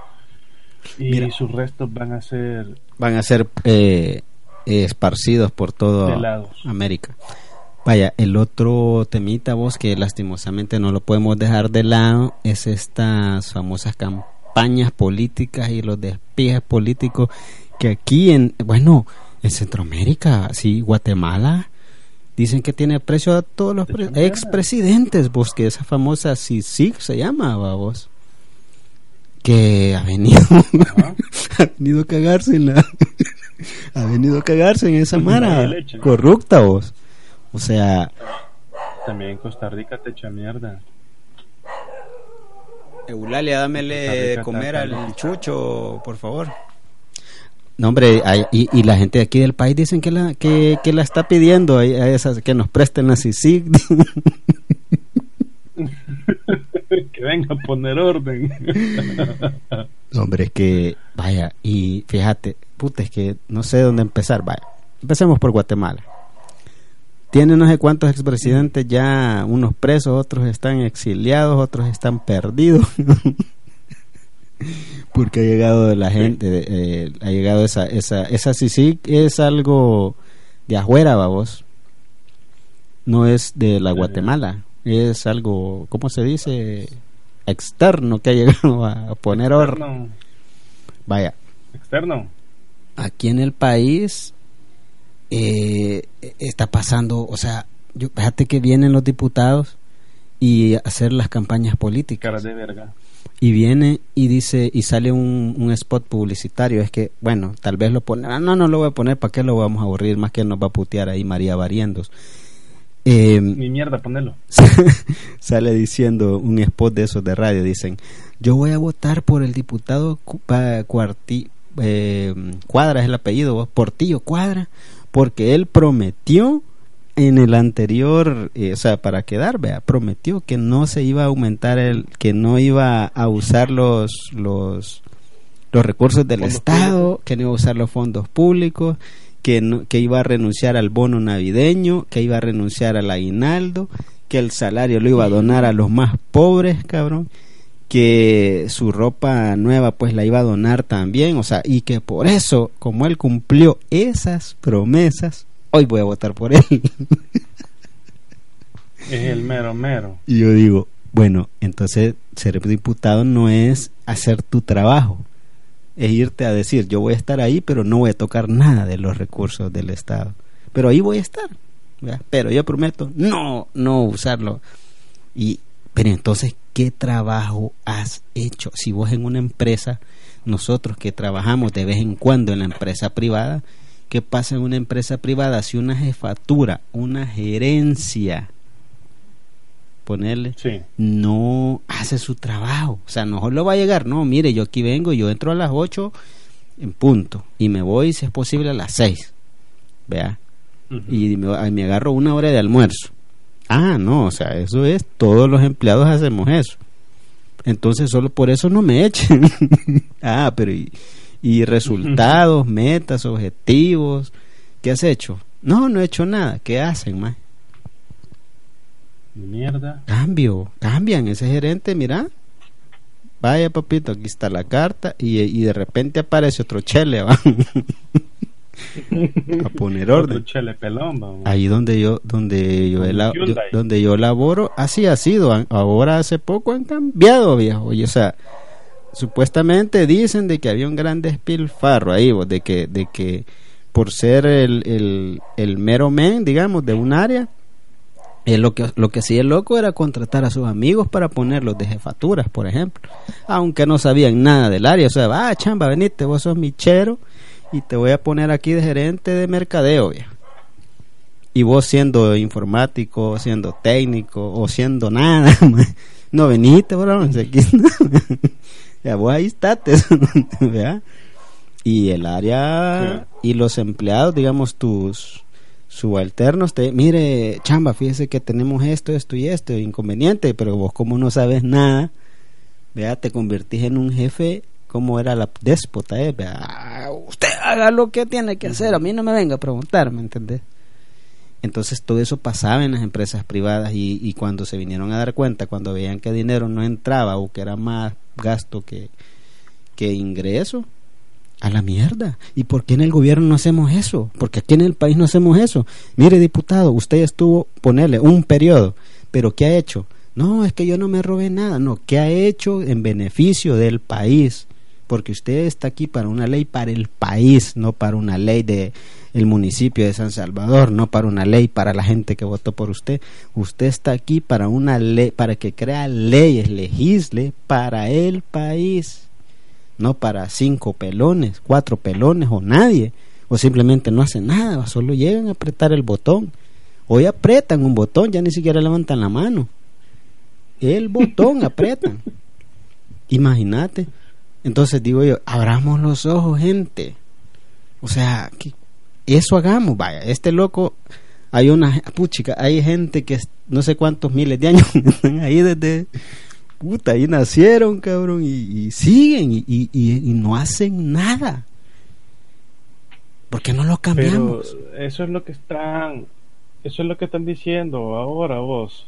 Y Mira. sus restos van a ser Van a ser eh, esparcidos por toda Pelados. América. Vaya, el otro temita, vos, que lastimosamente no lo podemos dejar de lado, es estas famosas campañas políticas y los despijes políticos que aquí en, bueno, en Centroamérica, sí, Guatemala, dicen que tiene precio a todos los pre- expresidentes, vos, que esa famosa C I C I C se llama, va, vos, que ha venido, Ajá. ha venido a cagarse en la, ha venido a cagarse en esa mara De leche. corrupta, vos. O sea, También en Costa Rica te echa mierda. Eulalia, dámele Costa Rica comer está al feliz. chucho, por favor. No, hombre, hay- y, y la gente de aquí del país dicen que la que, que la está pidiendo a, a esas que nos presten la C I C I C. que venga a poner orden. Hombre, es que, vaya, y fíjate, puta, es que no sé dónde empezar, vaya. Empecemos por Guatemala. Tiene no sé cuántos expresidentes ya, unos presos, otros están exiliados, otros están perdidos. Porque ha llegado la gente, eh, ha llegado esa, esa, esa sí, sí, es algo de afuera, vamos. No es de la Guatemala, es algo, ¿cómo se dice? Externo, que ha llegado a poner orden. Vaya. Externo. Aquí en el país eh, está pasando, o sea, yo, fíjate que vienen los diputados y hacer las campañas políticas. Cara de verga. Y viene y dice, y sale un, un spot publicitario. Es que, bueno, tal vez lo pone. Ah, no, no lo voy a poner, ¿para qué lo vamos a aburrir? Más que nos va a putear ahí María Variendos. Eh, Mi mierda, ponelo. Sale diciendo un spot de esos de radio. Dicen: yo voy a votar por el diputado Cuarti, eh, Cuadra, es el apellido, Portillo Cuadra, porque él prometió en el anterior, eh, o sea, para quedar, vea, prometió que no se iba a aumentar el, que no iba a usar los los los recursos del fondos Estado, públicos. Que no iba a usar los fondos públicos, que no, que iba a renunciar al bono navideño, que iba a renunciar al aguinaldo, que el salario lo iba a donar a los más pobres, cabrón, que su ropa nueva pues la iba a donar también, o sea, y que por eso, como él cumplió esas promesas, hoy voy a votar por él. Es el mero mero. Y yo digo, bueno, entonces ser diputado no es hacer tu trabajo, es irte a decir, yo voy a estar ahí, pero no voy a tocar nada de los recursos del Estado. Pero ahí voy a estar, ¿verdad? Pero yo prometo no, no usarlo. Y, pero entonces, ¿qué trabajo has hecho? Si vos en una empresa, nosotros que trabajamos de vez en cuando en la empresa privada, ¿qué pasa en una empresa privada? Si una jefatura, una gerencia, ponerle, sí, no hace su trabajo, o sea, no lo va a llegar, no, mire, yo aquí vengo, yo entro a las ocho en punto, y me voy, si es posible, a las seis, vea, uh-huh. y me, me agarro una hora de almuerzo. Ah, no, o sea, eso es, todos los empleados hacemos eso. Entonces, solo por eso no me echen. Ah, pero y y resultados, metas, objetivos, ¿qué has hecho? No, no he hecho nada. ¿Qué hacen, más? Mierda. Cambio, cambian ese gerente, mira. Vaya, papito, aquí está la carta y, y de repente aparece otro chele, va. A poner orden. Otro chele pelón, vamos. Ahí donde yo donde yo, la, yo donde yo laboro, así ha sido. Ahora hace poco han cambiado, viejo. Y o sea, supuestamente dicen de que había un gran despilfarro ahí, de que de que por ser el, el, el mero men, digamos, de un área, eh, lo que lo que hacía el loco era contratar a sus amigos para ponerlos de jefaturas, por ejemplo, aunque no sabían nada del área. O sea, va, ah, chamba, venite, vos sos michero y te voy a poner aquí de gerente de mercadeo, viejo. Y vos siendo informático, siendo técnico o siendo nada, no venite, bro, no sé qué. Ya vos ahí estate, ¿verdad? Y el área, sí, y los empleados, digamos, tus subalternos, te, mire, chamba, fíjese que tenemos esto, esto y esto, inconveniente, pero vos como no sabes nada, vea, te convertís en un jefe, como era la déspota, ¿eh? Vea, usted haga lo que tiene que hacer, a mí no me venga a preguntar, ¿me entendés? Entonces todo eso pasaba en las empresas privadas y, y cuando se vinieron a dar cuenta, cuando veían que dinero no entraba o que era más gasto que, que ingreso, a la mierda. ¿Y por qué en el gobierno no hacemos eso? Porque aquí en el país no hacemos eso. Mire, diputado, usted estuvo, ponerle un periodo, pero ¿qué ha hecho? No, es que yo no me robé nada. No, ¿qué ha hecho en beneficio del país? Porque usted está aquí para una ley para el país, no para una ley de el municipio de San Salvador, no para una ley para la gente que votó por usted. Usted está aquí para una ley, para que crea leyes, legisle para el país, no para cinco pelones, cuatro pelones o nadie, o simplemente no hacen nada, solo llegan a apretar el botón. Hoy apretan un botón, ya ni siquiera levantan la mano, el botón apretan. Imagínate. Entonces digo yo, abramos los ojos, gente. O sea, que eso hagamos, vaya. Este loco, hay una puchica, hay gente que no sé cuántos miles de años están ahí desde puta, ahí nacieron, cabrón, y, y siguen y, y, y no hacen nada. ¿Por qué no lo cambiamos? Pero eso es lo que están, eso es lo que están diciendo ahora vos,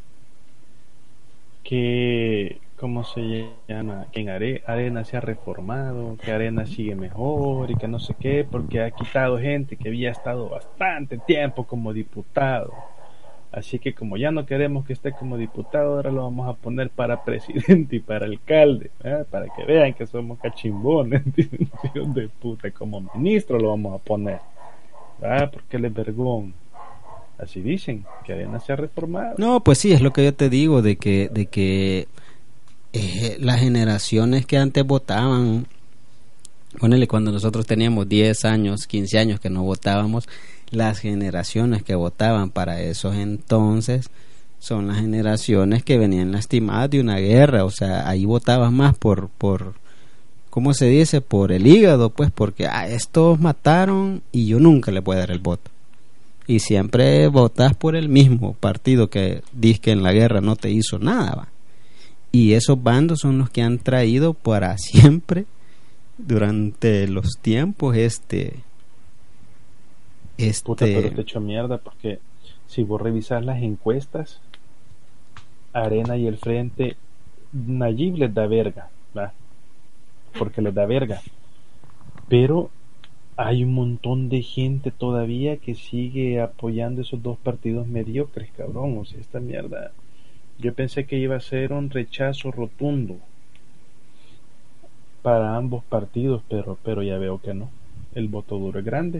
que ¿cómo se llama? Que en Are- Arena se ha reformado, que Arena sigue mejor y que no sé qué, porque ha quitado gente que había estado bastante tiempo como diputado. Así que como ya no queremos que esté como diputado, ahora lo vamos a poner para presidente y para alcalde, ¿eh? Para que vean que somos cachimbones, de puta, como ministro lo vamos a poner, ¿verdad? Porque él es vergón. Así dicen, que Arena se ha reformado. No, pues sí, es lo que yo te digo, de que, de que eh, las generaciones que antes votaban, ponele cuando nosotros teníamos diez años, quince años que no votábamos, las generaciones que votaban para esos entonces son las generaciones que venían lastimadas de una guerra, o sea, ahí votabas más por, por ¿cómo se dice? Por el hígado, pues, porque ah, estos mataron y yo nunca le voy a dar el voto. Y siempre votás por el mismo partido que dice que en la guerra no te hizo nada, ¿va? Y esos bandos son los que han traído para siempre, durante los tiempos, este... Este... Puta, pero te echo mierda, porque si vos revisas las encuestas, Arena y el Frente, Nayib les da verga, ¿va? Porque les da verga. Pero hay un montón de gente todavía que sigue apoyando esos dos partidos mediocres, cabrón. O sea, esta mierda, yo pensé que iba a ser un rechazo rotundo para ambos partidos, pero, pero ya veo que no. El voto duro es grande.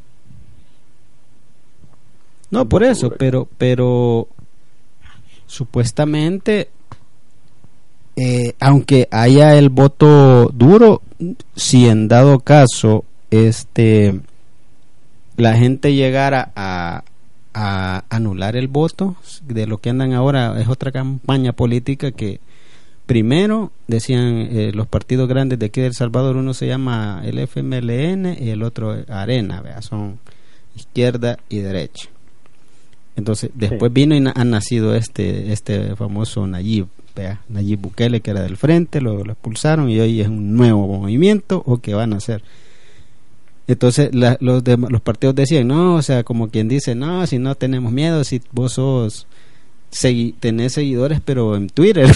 No, por eso, pero, pero supuestamente, eh, aunque haya el voto duro, si en dado caso, este, la gente llegara a, a anular el voto, de lo que andan ahora es otra campaña política que primero decían eh, los partidos grandes de aquí de El Salvador, uno se llama el F M L N y el otro Arena, ¿vea? Son izquierda y derecha. Entonces después sí. vino y na- ha nacido este este famoso Nayib, ¿vea? Nayib Bukele, que era del Frente, lo, lo expulsaron y hoy es un nuevo movimiento o que van a hacer. Entonces la, los de, los partidos decían, no, o sea, como quien dice, no, si no tenemos miedo, si vos sos segui- tenés seguidores pero en Twitter.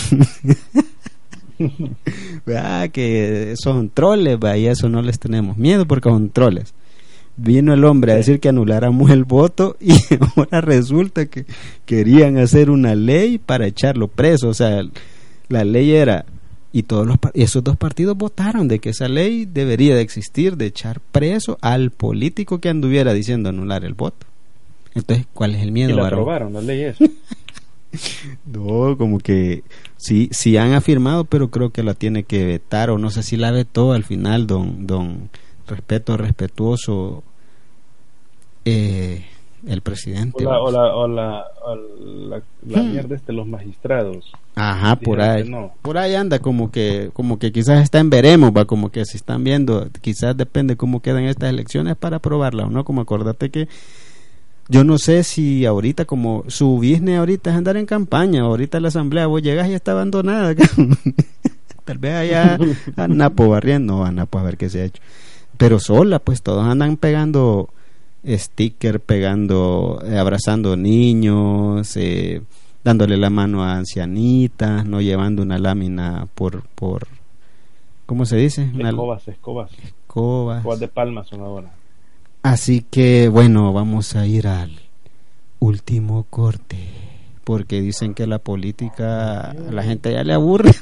¿Verdad? Que son troles, ¿verdad? Y eso no les tenemos miedo porque son troles. Vino el hombre a decir que anuláramos el voto y ahora resulta que querían hacer una ley para echarlo preso. O sea, la ley era, y todos los esos dos partidos votaron de que esa ley debería de existir, de echar preso al político que anduviera diciendo anular el voto. Entonces, ¿cuál es el miedo? Y la varón? aprobaron, la ley esa. No, como que sí, sí han afirmado, pero creo que la tiene que vetar, o no sé si la vetó al final, don, don respeto respetuoso, eh, el presidente. O la, o la, o la, o la, la hmm. mierda es de los magistrados. Ajá, por ahí. No. Por ahí anda, como que, como que quizás está en veremos, va, como que se están viendo, quizás depende cómo quedan estas elecciones para aprobarla o no, como acordate que yo no sé si ahorita, como su business ahorita es andar en campaña, ahorita la asamblea vos llegas y está abandonada. Tal vez allá a Napo barriendo, no, a Napo a ver qué se ha hecho. Pero sola, pues todos andan pegando sticker, pegando, eh, abrazando niños, eh, dándole la mano a ancianitas, no llevando una lámina por, por ¿cómo se dice? Una, escobas, escobas. Escobas. Escobas de palma son ahora. Así que bueno, vamos a ir al último corte, porque dicen que la política a la gente ya le aburre.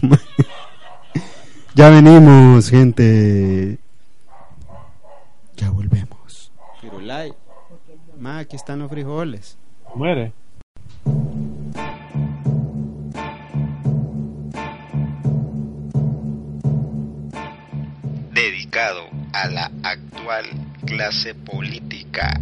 Ya venimos, gente. Ya volvemos. Firulay. Ma, aquí están los frijoles. Muere. Dedicado a la actual clase política.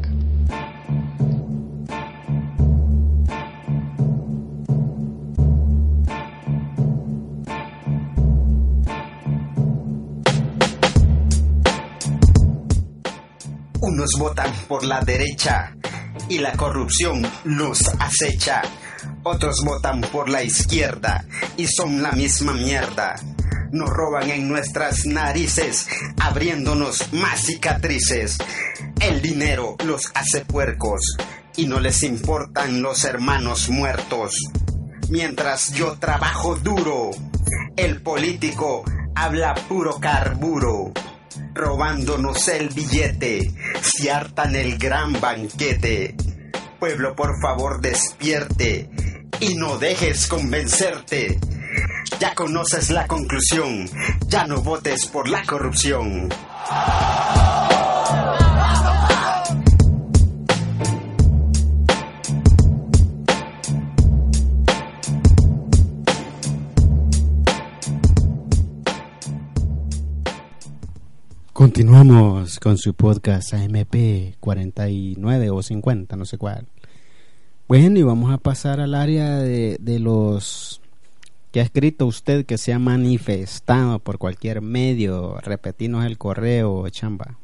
Unos votan por la derecha y la corrupción nos acecha. Otros votan por la izquierda y son la misma mierda. Nos roban en nuestras narices, abriéndonos más cicatrices. El dinero los hace puercos y no les importan los hermanos muertos. Mientras yo trabajo duro, el político habla puro carburo. Robándonos el billete, se hartan el gran banquete. Pueblo, por favor, despierte y no dejes convencerte. Ya conoces la conclusión, ya no votes por la corrupción. Continuamos con su podcast A M P cuarenta y nueve o cincuenta, no sé cuál. Bueno, y vamos a pasar al área de, de los que ha escrito usted, que se ha manifestado por cualquier medio. Repetirnos el correo, Chamba.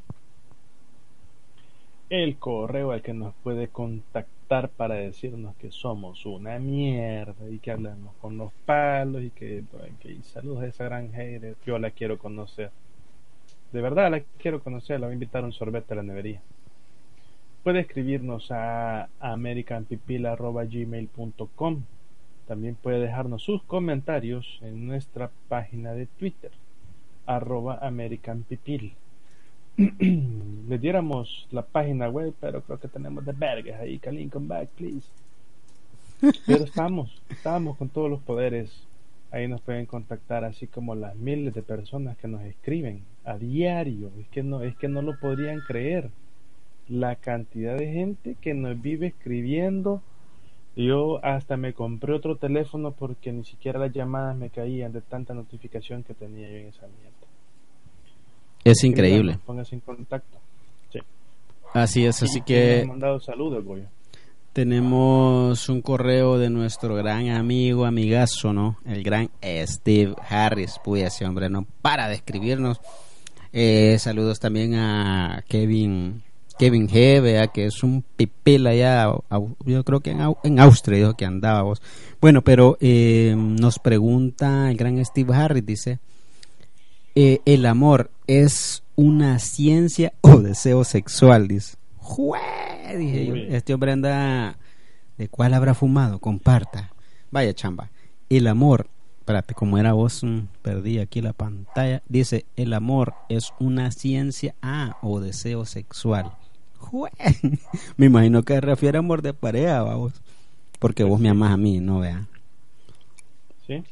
El correo al que nos puede contactar para decirnos que somos una mierda y que hablamos con los palos y que, que saludos a esa gran hater. Yo la quiero conocer. De verdad la quiero conocer, la voy a invitar a un sorbete a la nevería. Puede escribirnos a american pipil arroba gmail punto com. También puede dejarnos sus comentarios en nuestra página de Twitter, arroba americanpipil. Les diéramos la página web, pero creo que tenemos de vergas ahí. Kalin, come back, please. Pero estamos, estamos con todos los poderes. Ahí nos pueden contactar, así como las miles de personas que nos escriben a diario. Es que no, es que no lo podrían creer. La cantidad de gente que nos vive escribiendo. Yo hasta me compré otro teléfono porque ni siquiera las llamadas me caían de tanta notificación que tenía yo en esa mierda. Es increíble. Póngase en contacto. Sí. Así es, así que me han mandado saludos, Goyo. Tenemos un correo de nuestro gran amigo, amigazo, ¿no? El gran Steve Harris. Puya, ese hombre no para de escribirnos. Eh, saludos también a Kevin Kevin G, ¿vea? Que es un pipil allá, yo creo que en, en Austria, dijo que andábamos. Bueno, pero eh, nos pregunta el gran Steve Harris, dice, eh, ¿el amor es una ciencia o deseo sexual? Dice. ¡Jue! Dije yo, este hombre anda, ¿de cuál habrá fumado? Comparta. Vaya chamba. El amor, espérate, como era vos, mmm, perdí aquí la pantalla. Dice, el amor es una ciencia ah, o deseo sexual. ¡Jue! Me imagino que refiere a amor de pareja, vamos. Porque vos me amás a mí, ¿no? Vea. ¿Sí?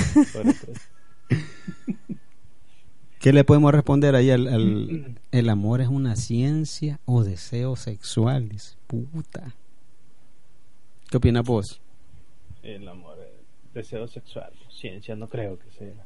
¿Qué le podemos responder ahí al, al el amor es una ciencia o deseo sexual? Dice, puta. ¿Qué opinas vos? El amor es deseo sexual, ciencia no creo que sea.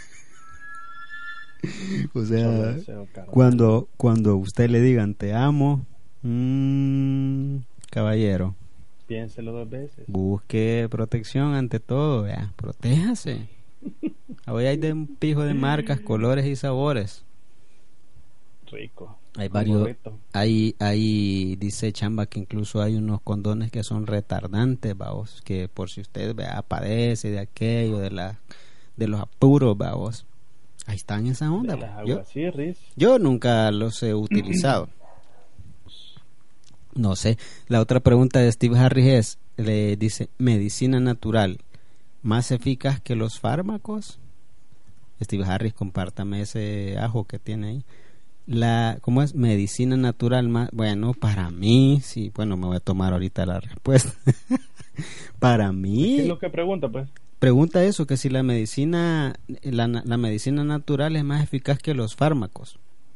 O sea, cuando cuando usted le digan te amo, mmm, caballero, piénselo dos veces. Busque protección ante todo, vea, protéjase. Hoy hay de un pijo de marcas, colores y sabores. Rico. Hay varios. Hay, hay, dice Chamba que incluso hay unos condones que son retardantes, vamos, que por si usted vea, padece de aquello, de la, de los apuros, vamos. Ahí están en esa onda. Yo, yo nunca los he utilizado. No sé. La otra pregunta de Steve Harris es, le dice, medicina natural más eficaz que los fármacos. Steve Harris, compártame ese ajo que tiene ahí. La, ¿cómo es? Medicina natural más, bueno, para mí, sí, bueno, me voy a tomar ahorita la respuesta. Para mí. ¿Qué es lo que pregunta, pues? Pregunta eso, que si la medicina, la, la medicina natural es más eficaz que los fármacos.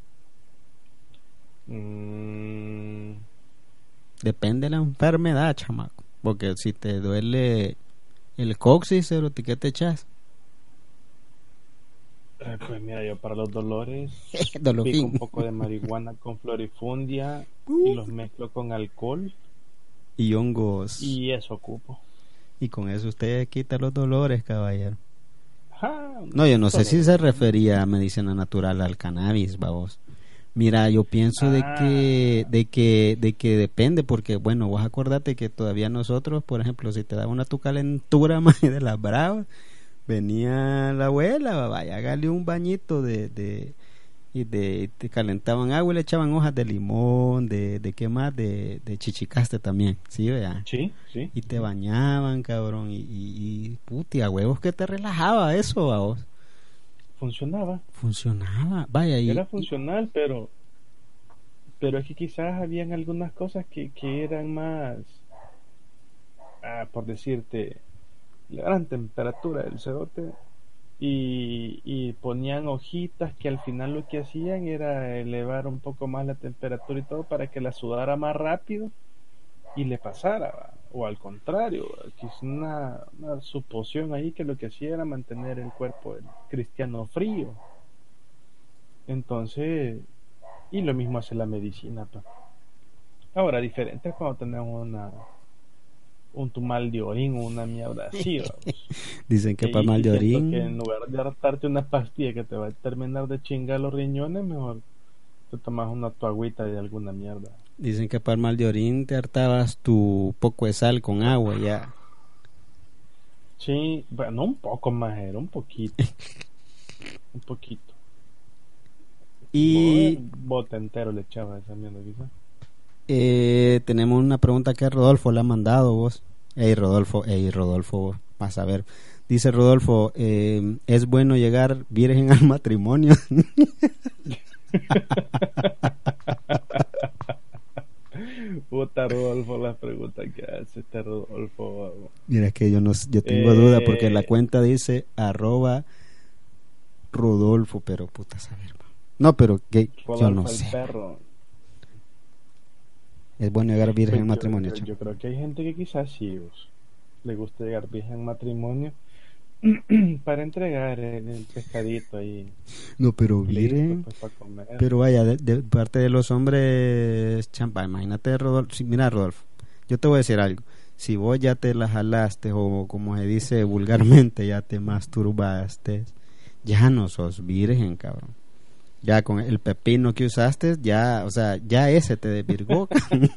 Mm. Depende de la enfermedad, chamaco. Porque si te duele el coxis, ¿pero qué te echas? Eh, pues mira, yo para los dolores pico un poco de marihuana con florifundia uh. y los mezclo con alcohol y hongos y eso ocupo. Y con eso usted quita los dolores, caballero. Ah, no, yo no sé si se refería a medicina natural al cannabis, babos. Mira, yo pienso de Ah. que, de que, de que depende, porque bueno, vos acordate que todavía nosotros, por ejemplo, si te daba una tu calentura más de las bravas, venía la abuela, vaya, hágale un bañito de, de, y de, te calentaban agua y le echaban hojas de limón, de, de qué más, de, de chichicaste también, sí, vea. Sí, sí. Y te bañaban, cabrón, y, y, y puti, a huevos que te relajaba eso, a vos. Funcionaba. Funcionaba, vaya, y, Era funcional, pero pero es que quizás habían algunas cosas que, que eran más, ah, por decirte, la gran temperatura del cerote, y, y ponían hojitas que al final lo que hacían era elevar un poco más la temperatura y todo para que la sudara más rápido y le pasara, ¿va? O al contrario, que es una, una suposición ahí que lo que hacía era mantener el cuerpo del cristiano frío. Entonces, y lo mismo hace la medicina, pa. Ahora, diferente es cuando tenemos una un tumal de orín o una mierda así, vamos. dicen que Y- para mal de y siento orín. que en lugar de hartarte una pastilla que te va a terminar de chingar los riñones, mejor te tomas una tu agüita de alguna mierda. Dicen que para el mal de orín te hartabas tu poco de sal con agua ya. Sí, bueno, un poco más, era un poquito. Un poquito. Y Un bote entero le echaba esa mierda, quizás. eh, tenemos una pregunta que Rodolfo le ha mandado vos. Ey Rodolfo, ey Rodolfo, vos, vas a ver. Dice Rodolfo, eh, ¿es bueno llegar virgen al matrimonio? Puta Rodolfo, las preguntas que hace este Rodolfo. Mira, es que yo no, yo tengo Eh, duda porque la cuenta dice arroba Rodolfo, pero puta saber. No, pero que yo Rodolfo no el sé. perro. Es bueno llegar virgen al Pues yo- matrimonio. Yo, chamo. yo creo que hay gente que quizás sí vos, le gusta llegar virgen al matrimonio para entregar el, el pescadito ahí No, pero listo, virgen. pues, para comer. Pero vaya, de, de parte de los hombres, champa, imagínate, Rodolfo. Sí, mira, Rodolfo, yo te voy a decir algo. Si vos ya te la jalaste, o como se dice vulgarmente, ya te masturbaste, ya no sos virgen, cabrón. Ya con el pepino que usaste, ya, o sea, ya ese te desvirgó.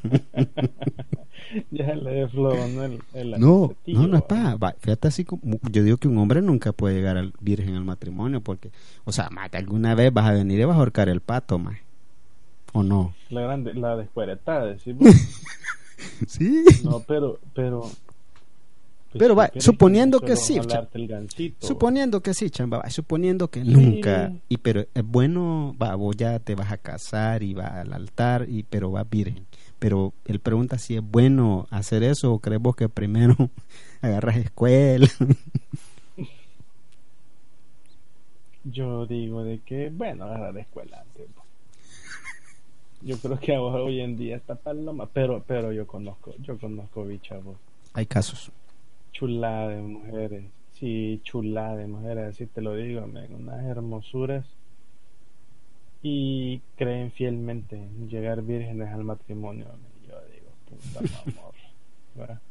Ya le deflonó el, el No, anicetillo, no, no es ¿va? pa, va, fíjate así como, yo digo que un hombre nunca puede llegar al virgen al matrimonio porque, o sea, mate, alguna vez vas a venir y vas a ahorcar el pato, ma, o no. La grande, la descueretada, decimos. Sí. No, pero, pero. pues Pero sí, va, pero es suponiendo no que solo sí, jalarte el gancito. Suponiendo que sí, chamba, va, suponiendo que nunca, Sí. y pero es bueno, va, vos ya te vas a casar y va al altar, y pero va virgen. Pero él pregunta si es bueno hacer eso o crees vos que primero agarras escuela. Yo digo de que, bueno, agarrar escuela antes, ¿no? Yo creo que ahora hoy en día está paloma, pero pero yo conozco, yo conozco bichavos, Hay casos. chulada de mujeres, sí, chulada de mujeres, así te lo digo, men, unas hermosuras y creen fielmente en llegar vírgenes al matrimonio, men. Yo digo, puta amor, ¿verdad?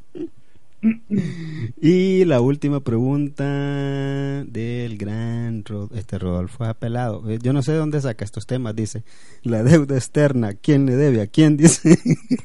Y la última pregunta del gran Ro- este Rodolfo Apelado. Eh, Yo no sé de dónde saca estos temas, dice. La deuda externa, ¿quién le debe a quién? Dice.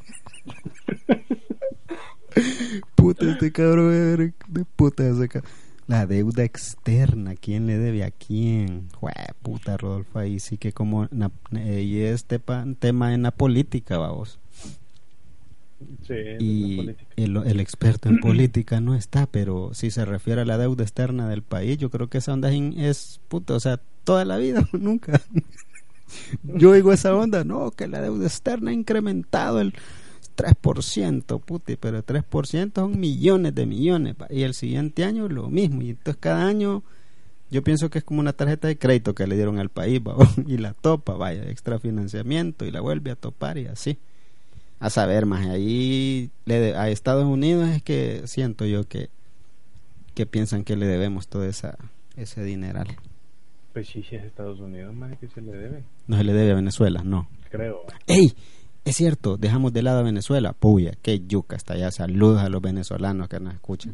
Puta, este cabrón de, de puta ese cabrón. La deuda externa, ¿quién le debe a quién? Jue, puta Rodolfo, ahí sí que como na- eh, y este pa- tema en la política, vamos. Sí, de la Y política. el, el experto en política no está, pero si se refiere a la deuda externa del país, yo creo que esa onda es, es puta, o sea, toda la vida, nunca. Yo digo esa onda, no, que la deuda externa ha incrementado el tres por ciento, puti, pero tres por ciento son millones de millones, pa, y el siguiente año lo mismo, y entonces cada año yo pienso que es como una tarjeta de crédito que le dieron al país, va, y la topa, vaya, extra financiamiento, y la vuelve a topar y así. A saber, más ahí le de, a Estados Unidos es que siento yo que que piensan que le debemos todo esa ese dineral. Pues sí, sí es Estados Unidos, más que se le debe, No se le debe a Venezuela, no. creo. ¡Ey! Es cierto, dejamos de lado a Venezuela. Puya, qué yuca está allá. Saludos a los venezolanos que nos escuchan.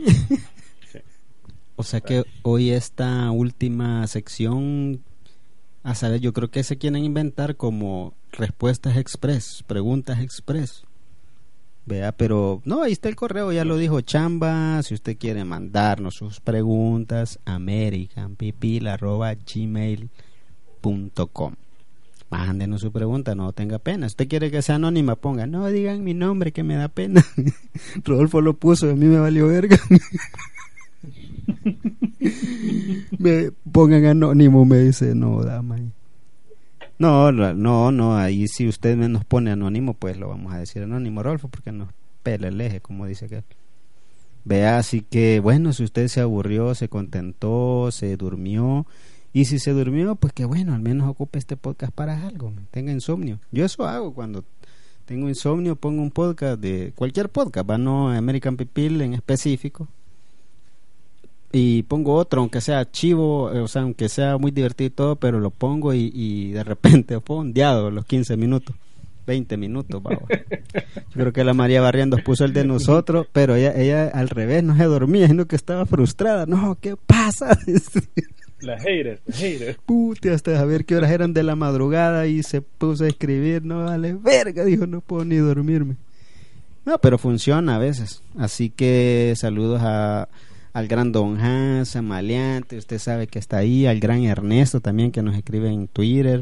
Sí. O sea que hoy esta última sección A saber, yo creo que se quieren inventar como respuestas express, preguntas express. Vea, pero no, ahí está el correo, ya lo dijo Chamba. Si usted quiere mandarnos sus preguntas, american pipil arroba gmail punto com. Mándenos su pregunta, no tenga pena. Si usted quiere que sea anónima, ponga, no digan mi nombre que me da pena. Rodolfo lo puso, a mí me valió verga. Me pongan anónimo, me dice, no, dama. No, no, no, ahí si usted nos pone anónimo, pues lo vamos a decir anónimo, Rodolfo, porque nos pela el eje, como dice que. Vea, así que bueno, si usted se aburrió, se contentó, se durmió, y si se durmió, pues que bueno, al menos ocupe este podcast para algo, tenga insomnio. Yo eso hago cuando tengo insomnio, pongo un podcast de cualquier podcast, va, no American Pipil en específico, y pongo otro, aunque sea chivo, o sea, aunque sea muy divertido y todo, pero lo pongo y, y de repente fondeado los quince minutos, veinte minutos, vamos. Yo creo que la María Barrientos puso el de nosotros, pero ella, ella al revés no se dormía, sino que estaba frustrada. No, ¿qué pasa? Las haters, las haters. Puta, hasta a ver qué horas eran de la madrugada y se puso a escribir, no vale verga, dijo, no puedo ni dormirme. No, pero funciona a veces. Así que saludos a al gran Don Hans, a Maleante, usted sabe que está ahí, al gran Ernesto también que nos escribe en Twitter,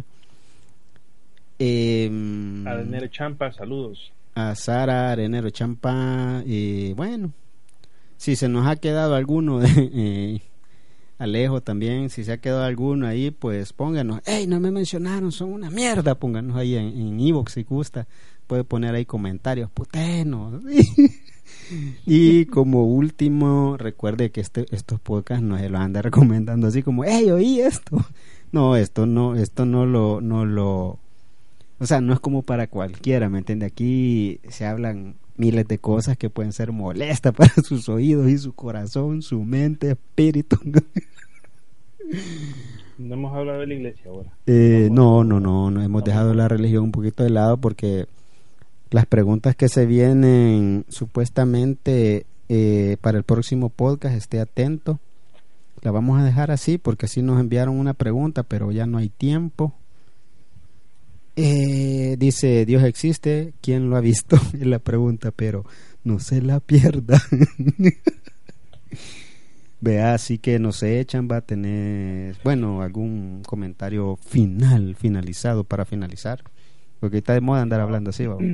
eh, a Arenero Champa, saludos, a Sara Arenero Champa, y bueno, si se nos ha quedado alguno, eh, Alejo también, si se ha quedado alguno ahí, pues pónganos, hey, no me mencionaron, son una mierda, pónganos ahí en, en iVoox si gusta, puede poner ahí comentarios, putenos. Y como último, recuerde que este, estos podcasts no se los anda recomendando así como, hey, oí esto. No, esto no, esto no lo, no lo, o sea, no es como para cualquiera, ¿me entiende? Aquí se hablan miles de cosas que pueden ser molestas para sus oídos y su corazón, su mente, espíritu. No hemos hablado de la iglesia ahora. Eh, no, no, no, no hemos dejado la religión un poquito de lado porque las preguntas que se vienen supuestamente eh, para el próximo podcast, esté atento. La vamos a dejar así porque así nos enviaron una pregunta, pero ya no hay tiempo. Eh, dice, Dios existe, ¿quién lo ha visto? Es la pregunta, pero no se la pierda. Vea, así que no se echan, va a tener, bueno, algún comentario final, finalizado para finalizar. Porque está de moda andar hablando así, ¿va?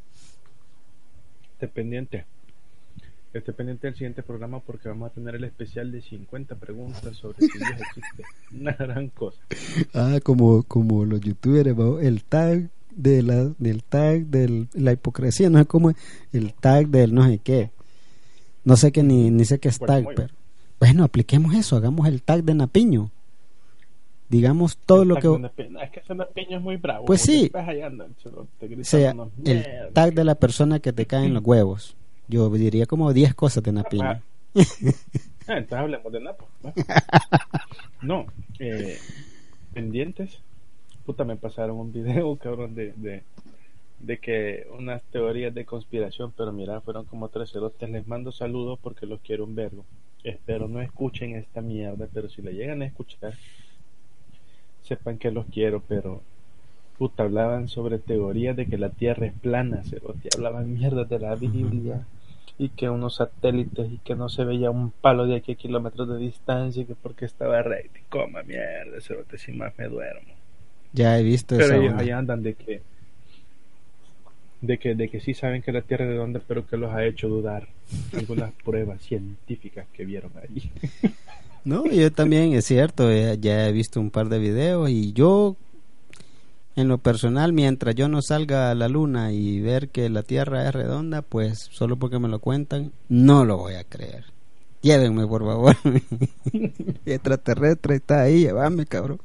Esté pendiente. Esté pendiente del siguiente programa porque vamos a tener el especial de cincuenta preguntas sobre si Dios existe. Una gran cosa. Ah, como, como los youtubers, ¿va? El tag de la, del tag de la hipocresía, no sé cómo es, el tag del no sé qué. No sé qué ni, ni sé qué es tag, pero bueno, apliquemos eso, hagamos el tag de Napiño. Digamos todo el lo que Napiño, es que ese Napiño es muy bravo. Pues sí, andan, te sea el tag de la persona que te cae en los huevos. Yo diría como diez cosas de Napiño. Ah, entonces hablemos de Napo. No, eh, pendientes. Puta, me pasaron un video, cabrón, de, de, de que unas teorías de conspiración, pero mira, fueron como tres cerotes. Les mando saludos porque los quiero un vergo. Espero no escuchen esta mierda, pero si la llegan a escuchar, sepan que los quiero, pero puta, hablaban sobre teorías de que la Tierra es plana, cerote, hablaban mierdas de la Biblia y que unos satélites y que no se veía un palo de aquí a kilómetros de distancia y que porque estaba recto y coma mierda, cerote, si más me duermo. Ya he visto eso. Pero ellos ahí andan de que de que de que sí saben que la Tierra es redonda, pero que los ha hecho dudar algunas pruebas científicas que vieron allí. No, yo también, es cierto, eh, ya he visto un par de videos y yo, en lo personal, mientras yo no salga a la luna y ver que la Tierra es redonda, pues solo porque me lo cuentan, no lo voy a creer. Llévenme, por favor. Extraterrestre está ahí, llévame, cabrón.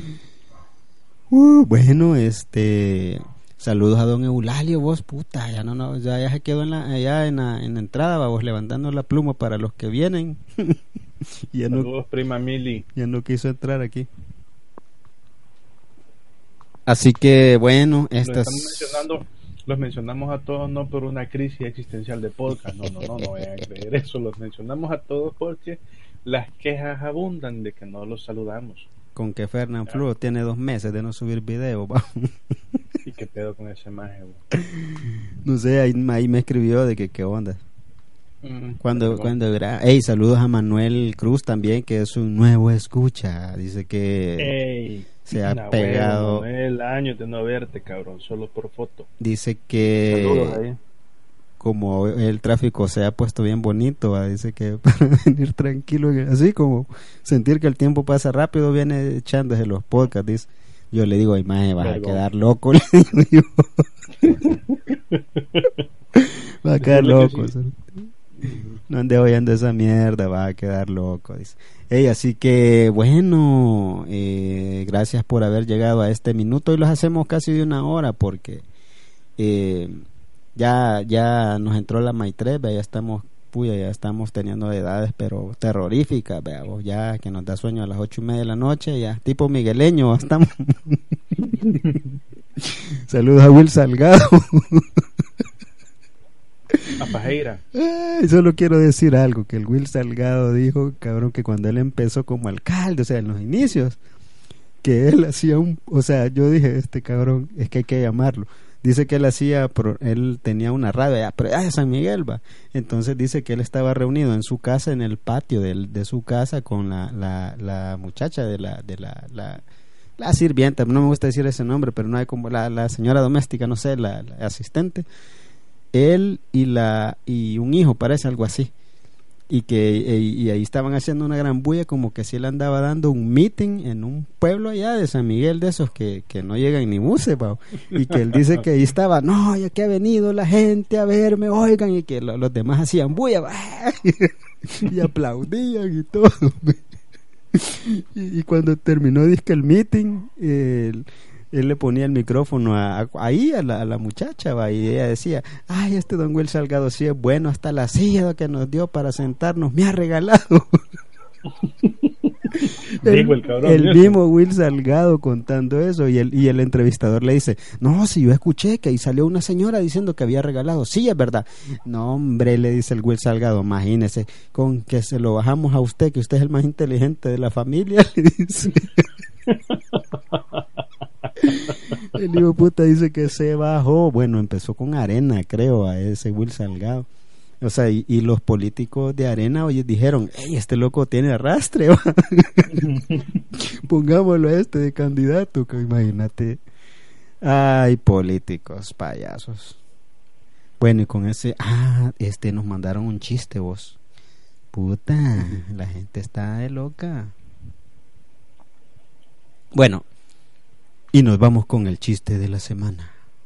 Uh, bueno, este... Saludos a don Eulalio, vos, puta, ya no, no ya, ya se quedó en la, allá en la, en la entrada, va, vos levantando la pluma para los que vienen. ya Saludos, no, prima Mili. Ya no quiso entrar aquí. Así que, bueno, estas... Los, mencionando, los mencionamos a todos no por una crisis existencial de podcast, no, no, no, no vayan a creer eso, los mencionamos a todos porque las quejas abundan de que no los saludamos. con que Fernand Fluo tiene dos meses de no subir video, va. ¿Y qué pedo con esa imagen? No sé, ahí, ahí me escribió de que qué onda. Mm, Cuando, cuando era, hey, saludos a Manuel Cruz también, que es un nuevo escucha. Dice que Ey, se ha nah, pegado. Bueno, el año de no verte, cabrón, solo por foto. Dice que Saludos ahí. como el tráfico se ha puesto bien bonito, ¿va? Dice que para venir tranquilo, así como sentir que el tiempo pasa rápido, viene echándose los podcasts. Dice. Yo le digo, imagen, vas Perdón. a quedar loco. Le digo yo. Va a quedar loco. Sí. No ande oyendo esa mierda, va a quedar loco. Dice. Hey, así que bueno, eh, gracias por haber llegado a este minuto y los hacemos casi de una hora porque eh, ya ya nos entró la Maitre, ya estamos puya, ya estamos teniendo edades pero terroríficas, veamos, ya que nos da sueño a las ocho y media de la noche, ya tipo migueleño estamos. Saludos a Will Salgado. A Pajeira. Ay, solo quiero decir algo, que el Will Salgado dijo, cabrón, que cuando él empezó como alcalde, o sea, en los inicios, que él hacía un, o sea, yo dije, este cabrón, es que hay que llamarlo. Dice que él hacía, él tenía una radio allá, pero allá de San Miguel, va. Entonces dice que él estaba reunido en su casa, en el patio de, de su casa, con la, la, la muchacha de la, de la, la, la sirvienta, no me gusta decir ese nombre, pero no hay como la, la señora doméstica, no sé, la, la asistente. Él y la y un hijo, parece algo así, y que y, y ahí estaban haciendo una gran bulla, como que si él andaba dando un meeting en un pueblo allá de San Miguel, de esos que, que no llegan ni buses, pa, y que él dice que ahí estaba, no, ya que ha venido la gente a verme, oigan, y que lo, los demás hacían bulla y aplaudían y todo. y, y cuando terminó dizque el meeting, el él le ponía el micrófono a, a, ahí a la, a la muchacha, va, y ella decía, ay, este don Will Salgado sí es bueno, hasta la silla que nos dio para sentarnos me ha regalado. el, Dijo el cabrón. El mismo Will Salgado contando eso, y el, y el entrevistador le dice, no, si yo escuché que ahí salió una señora diciendo que había regalado, sí, es verdad. No, hombre, le dice el Will Salgado, imagínese, con que se lo bajamos a usted, que usted es el más inteligente de la familia, le dice. El hijo puta dice que se bajó, bueno, empezó con Arena, creo, a ese Will Salgado. O sea, y, y los políticos de Arena, oye, dijeron, hey, este loco tiene arrastre, pongámoslo a este de candidato, que imagínate. Ay, políticos, payasos. Bueno, y con ese, ah, este, nos mandaron un chiste, vos. Puta, la gente está de loca. Bueno, y nos vamos con el chiste de la semana.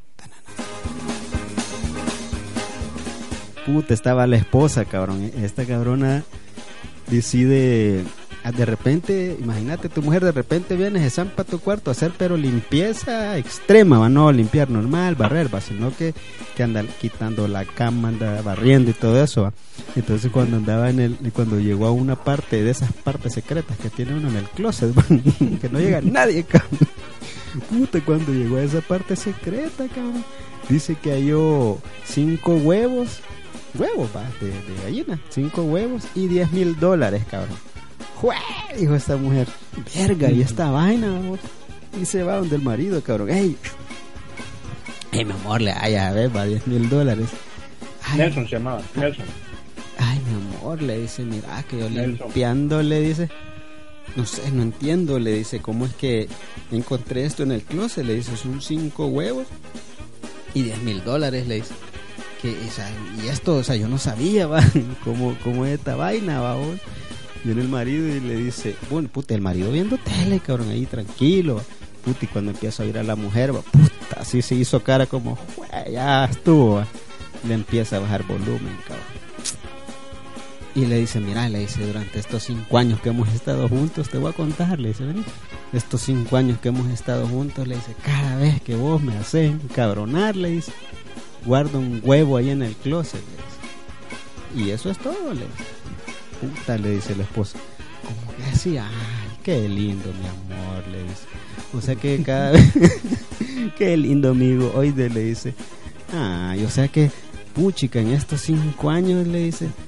Puta, estaba la esposa, cabrón. Esta cabrona decide, de repente, imagínate, tu mujer de repente viene, se zampa a tu cuarto a hacer, pero limpieza extrema, va, no limpiar normal, barrer, va, sino que, que anda quitando la cama, anda barriendo y todo eso, va. Entonces cuando andaba en el, cuando llegó a una parte de esas partes secretas que tiene uno en el closet, va, que no llega nadie, cabrón. Puta, cuando llegó a esa parte secreta, cabrón, dice que halló cinco huevos, huevos, va, de, de gallina, cinco huevos y diez mil dólares, cabrón. ¡Jue! Dijo esta mujer, verga, y esta vaina, amor. Y se va donde el marido, cabrón. ¡Ey! ¡Ey, mi amor! Le, ay, a ver, va, diez mil dólares. Ay, Nelson se llamaba, Nelson. Ay, mi amor, le dice, mira, que yo Nelson. limpiando, le dice, no sé, no entiendo, le dice, ¿cómo es que encontré esto en el closet? Le dice, son cinco huevos y diez mil dólares, le dice. Que, o sea, y esto, o sea, yo no sabía, va, cómo, cómo es esta vaina, va, vos. Viene el marido y le dice, bueno, puta, el marido viendo tele, cabrón, ahí tranquilo, puta, y cuando empieza a oír a la mujer, va, puta, así se hizo cara como, ya estuvo, va. Le empieza a bajar volumen, cabrón. Y le dice, mira, le dice, durante estos cinco años que hemos estado juntos, te voy a contar, le dice, vení, estos cinco años que hemos estado juntos, le dice, cada vez que vos me haces cabronar, le dice, guardo un huevo ahí en el closet, le dice, y eso es todo, le dice. Puta, le dice la esposa, como que así, ay, qué lindo, mi amor, le dice. O sea que cada vez, qué lindo, amigo, hoy de, le dice, ay, o sea que, puchica, en estos cinco años, le dice,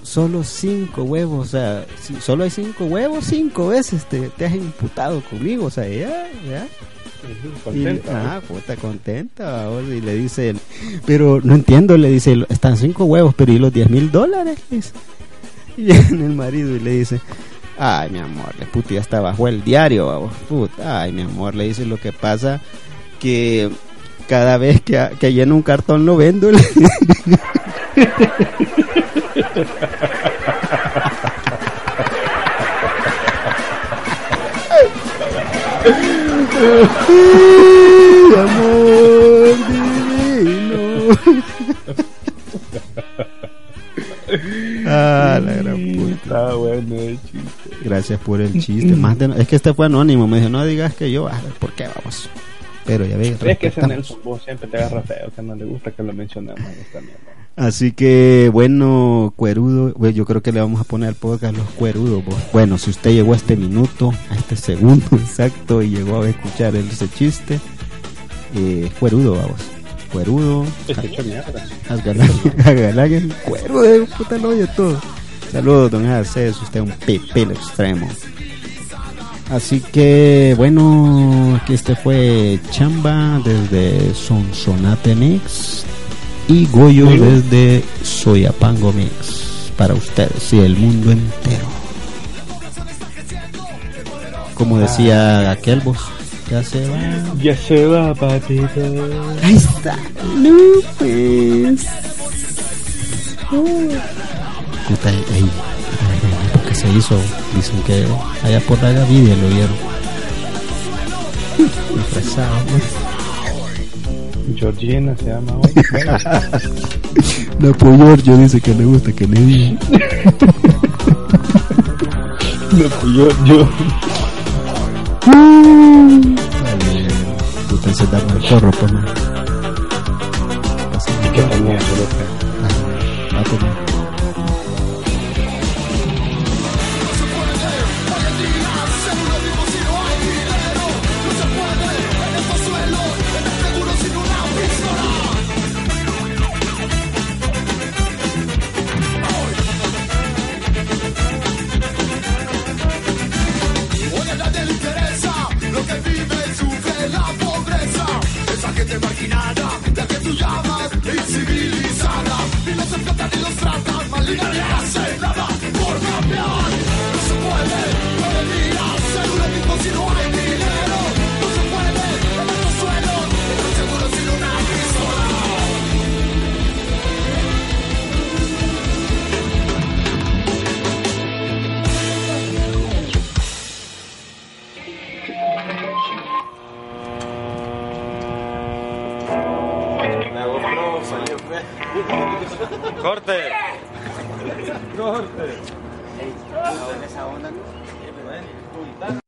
solo cinco huevos, o sea, si solo hay cinco huevos, cinco veces te, te has imputado conmigo, o sea, ya, ya. Contenta. Y, ah, puta, contenta. Vos, y le dice, él, pero no entiendo, le dice, están cinco huevos, pero ¿y los diez mil dólares? Y viene el marido y le dice, ay, mi amor, le puta, ya está bajo el diario, vamos, puta, ay, mi amor, le dice, lo que pasa que cada vez que, que lleno un cartón lo vendo. Le... amor divino. Ah, la gran puta. Está bueno el chiste. Gracias por el chiste. Más de, es que este fue anónimo. Me dijo, no digas que yo. Ah, ¿por qué vamos? Pero ya ves. Es que ese Nelson vos siempre te agarra feo, que no le gusta que lo mencionemos también, ¿no? Así que, bueno, cuerudo, bueno, yo creo que le vamos a poner al podcast los cuerudos. Vos. Bueno, si usted llegó a este minuto, a este segundo exacto, y llegó a escuchar ese chiste, eh, cuerudo, vamos. Cuerudo. Agalaguen, cuerudo, puta lo oye todo. Saludos, don Jacés, usted es un pepelo extremo. Así que, bueno, aquí este fue Chamba desde Sonsonate Mix. Y Goyo ¿Sí? desde Soyapango Mix para ustedes y el mundo entero. Como decía aquel vos, ya se va. Ya se va, papito. Ahí está, Lupes. Oh. Puta, ahí, ahí, porque se hizo, dicen que allá por la Gavidia lo vieron. Refresado, ¿no? Georgina se llama hoy. No, pues Giorgio dice que le gusta que le diga. No, pues yo, yo. Vale, puta, se da el zorro, pues no. ¿Y qué tenía eso, loco? Ah, pues no. Marginada, la que tú llamas incivilizada, y no se trata ni los trata, mal y nadie hace nada por cambiar. No se puede, no debería ser un equipo si no hay dinero. No se puede, en estos suelos, no seguro sin una pistola. Corte. Corte. Ey, esa onda, ¿no?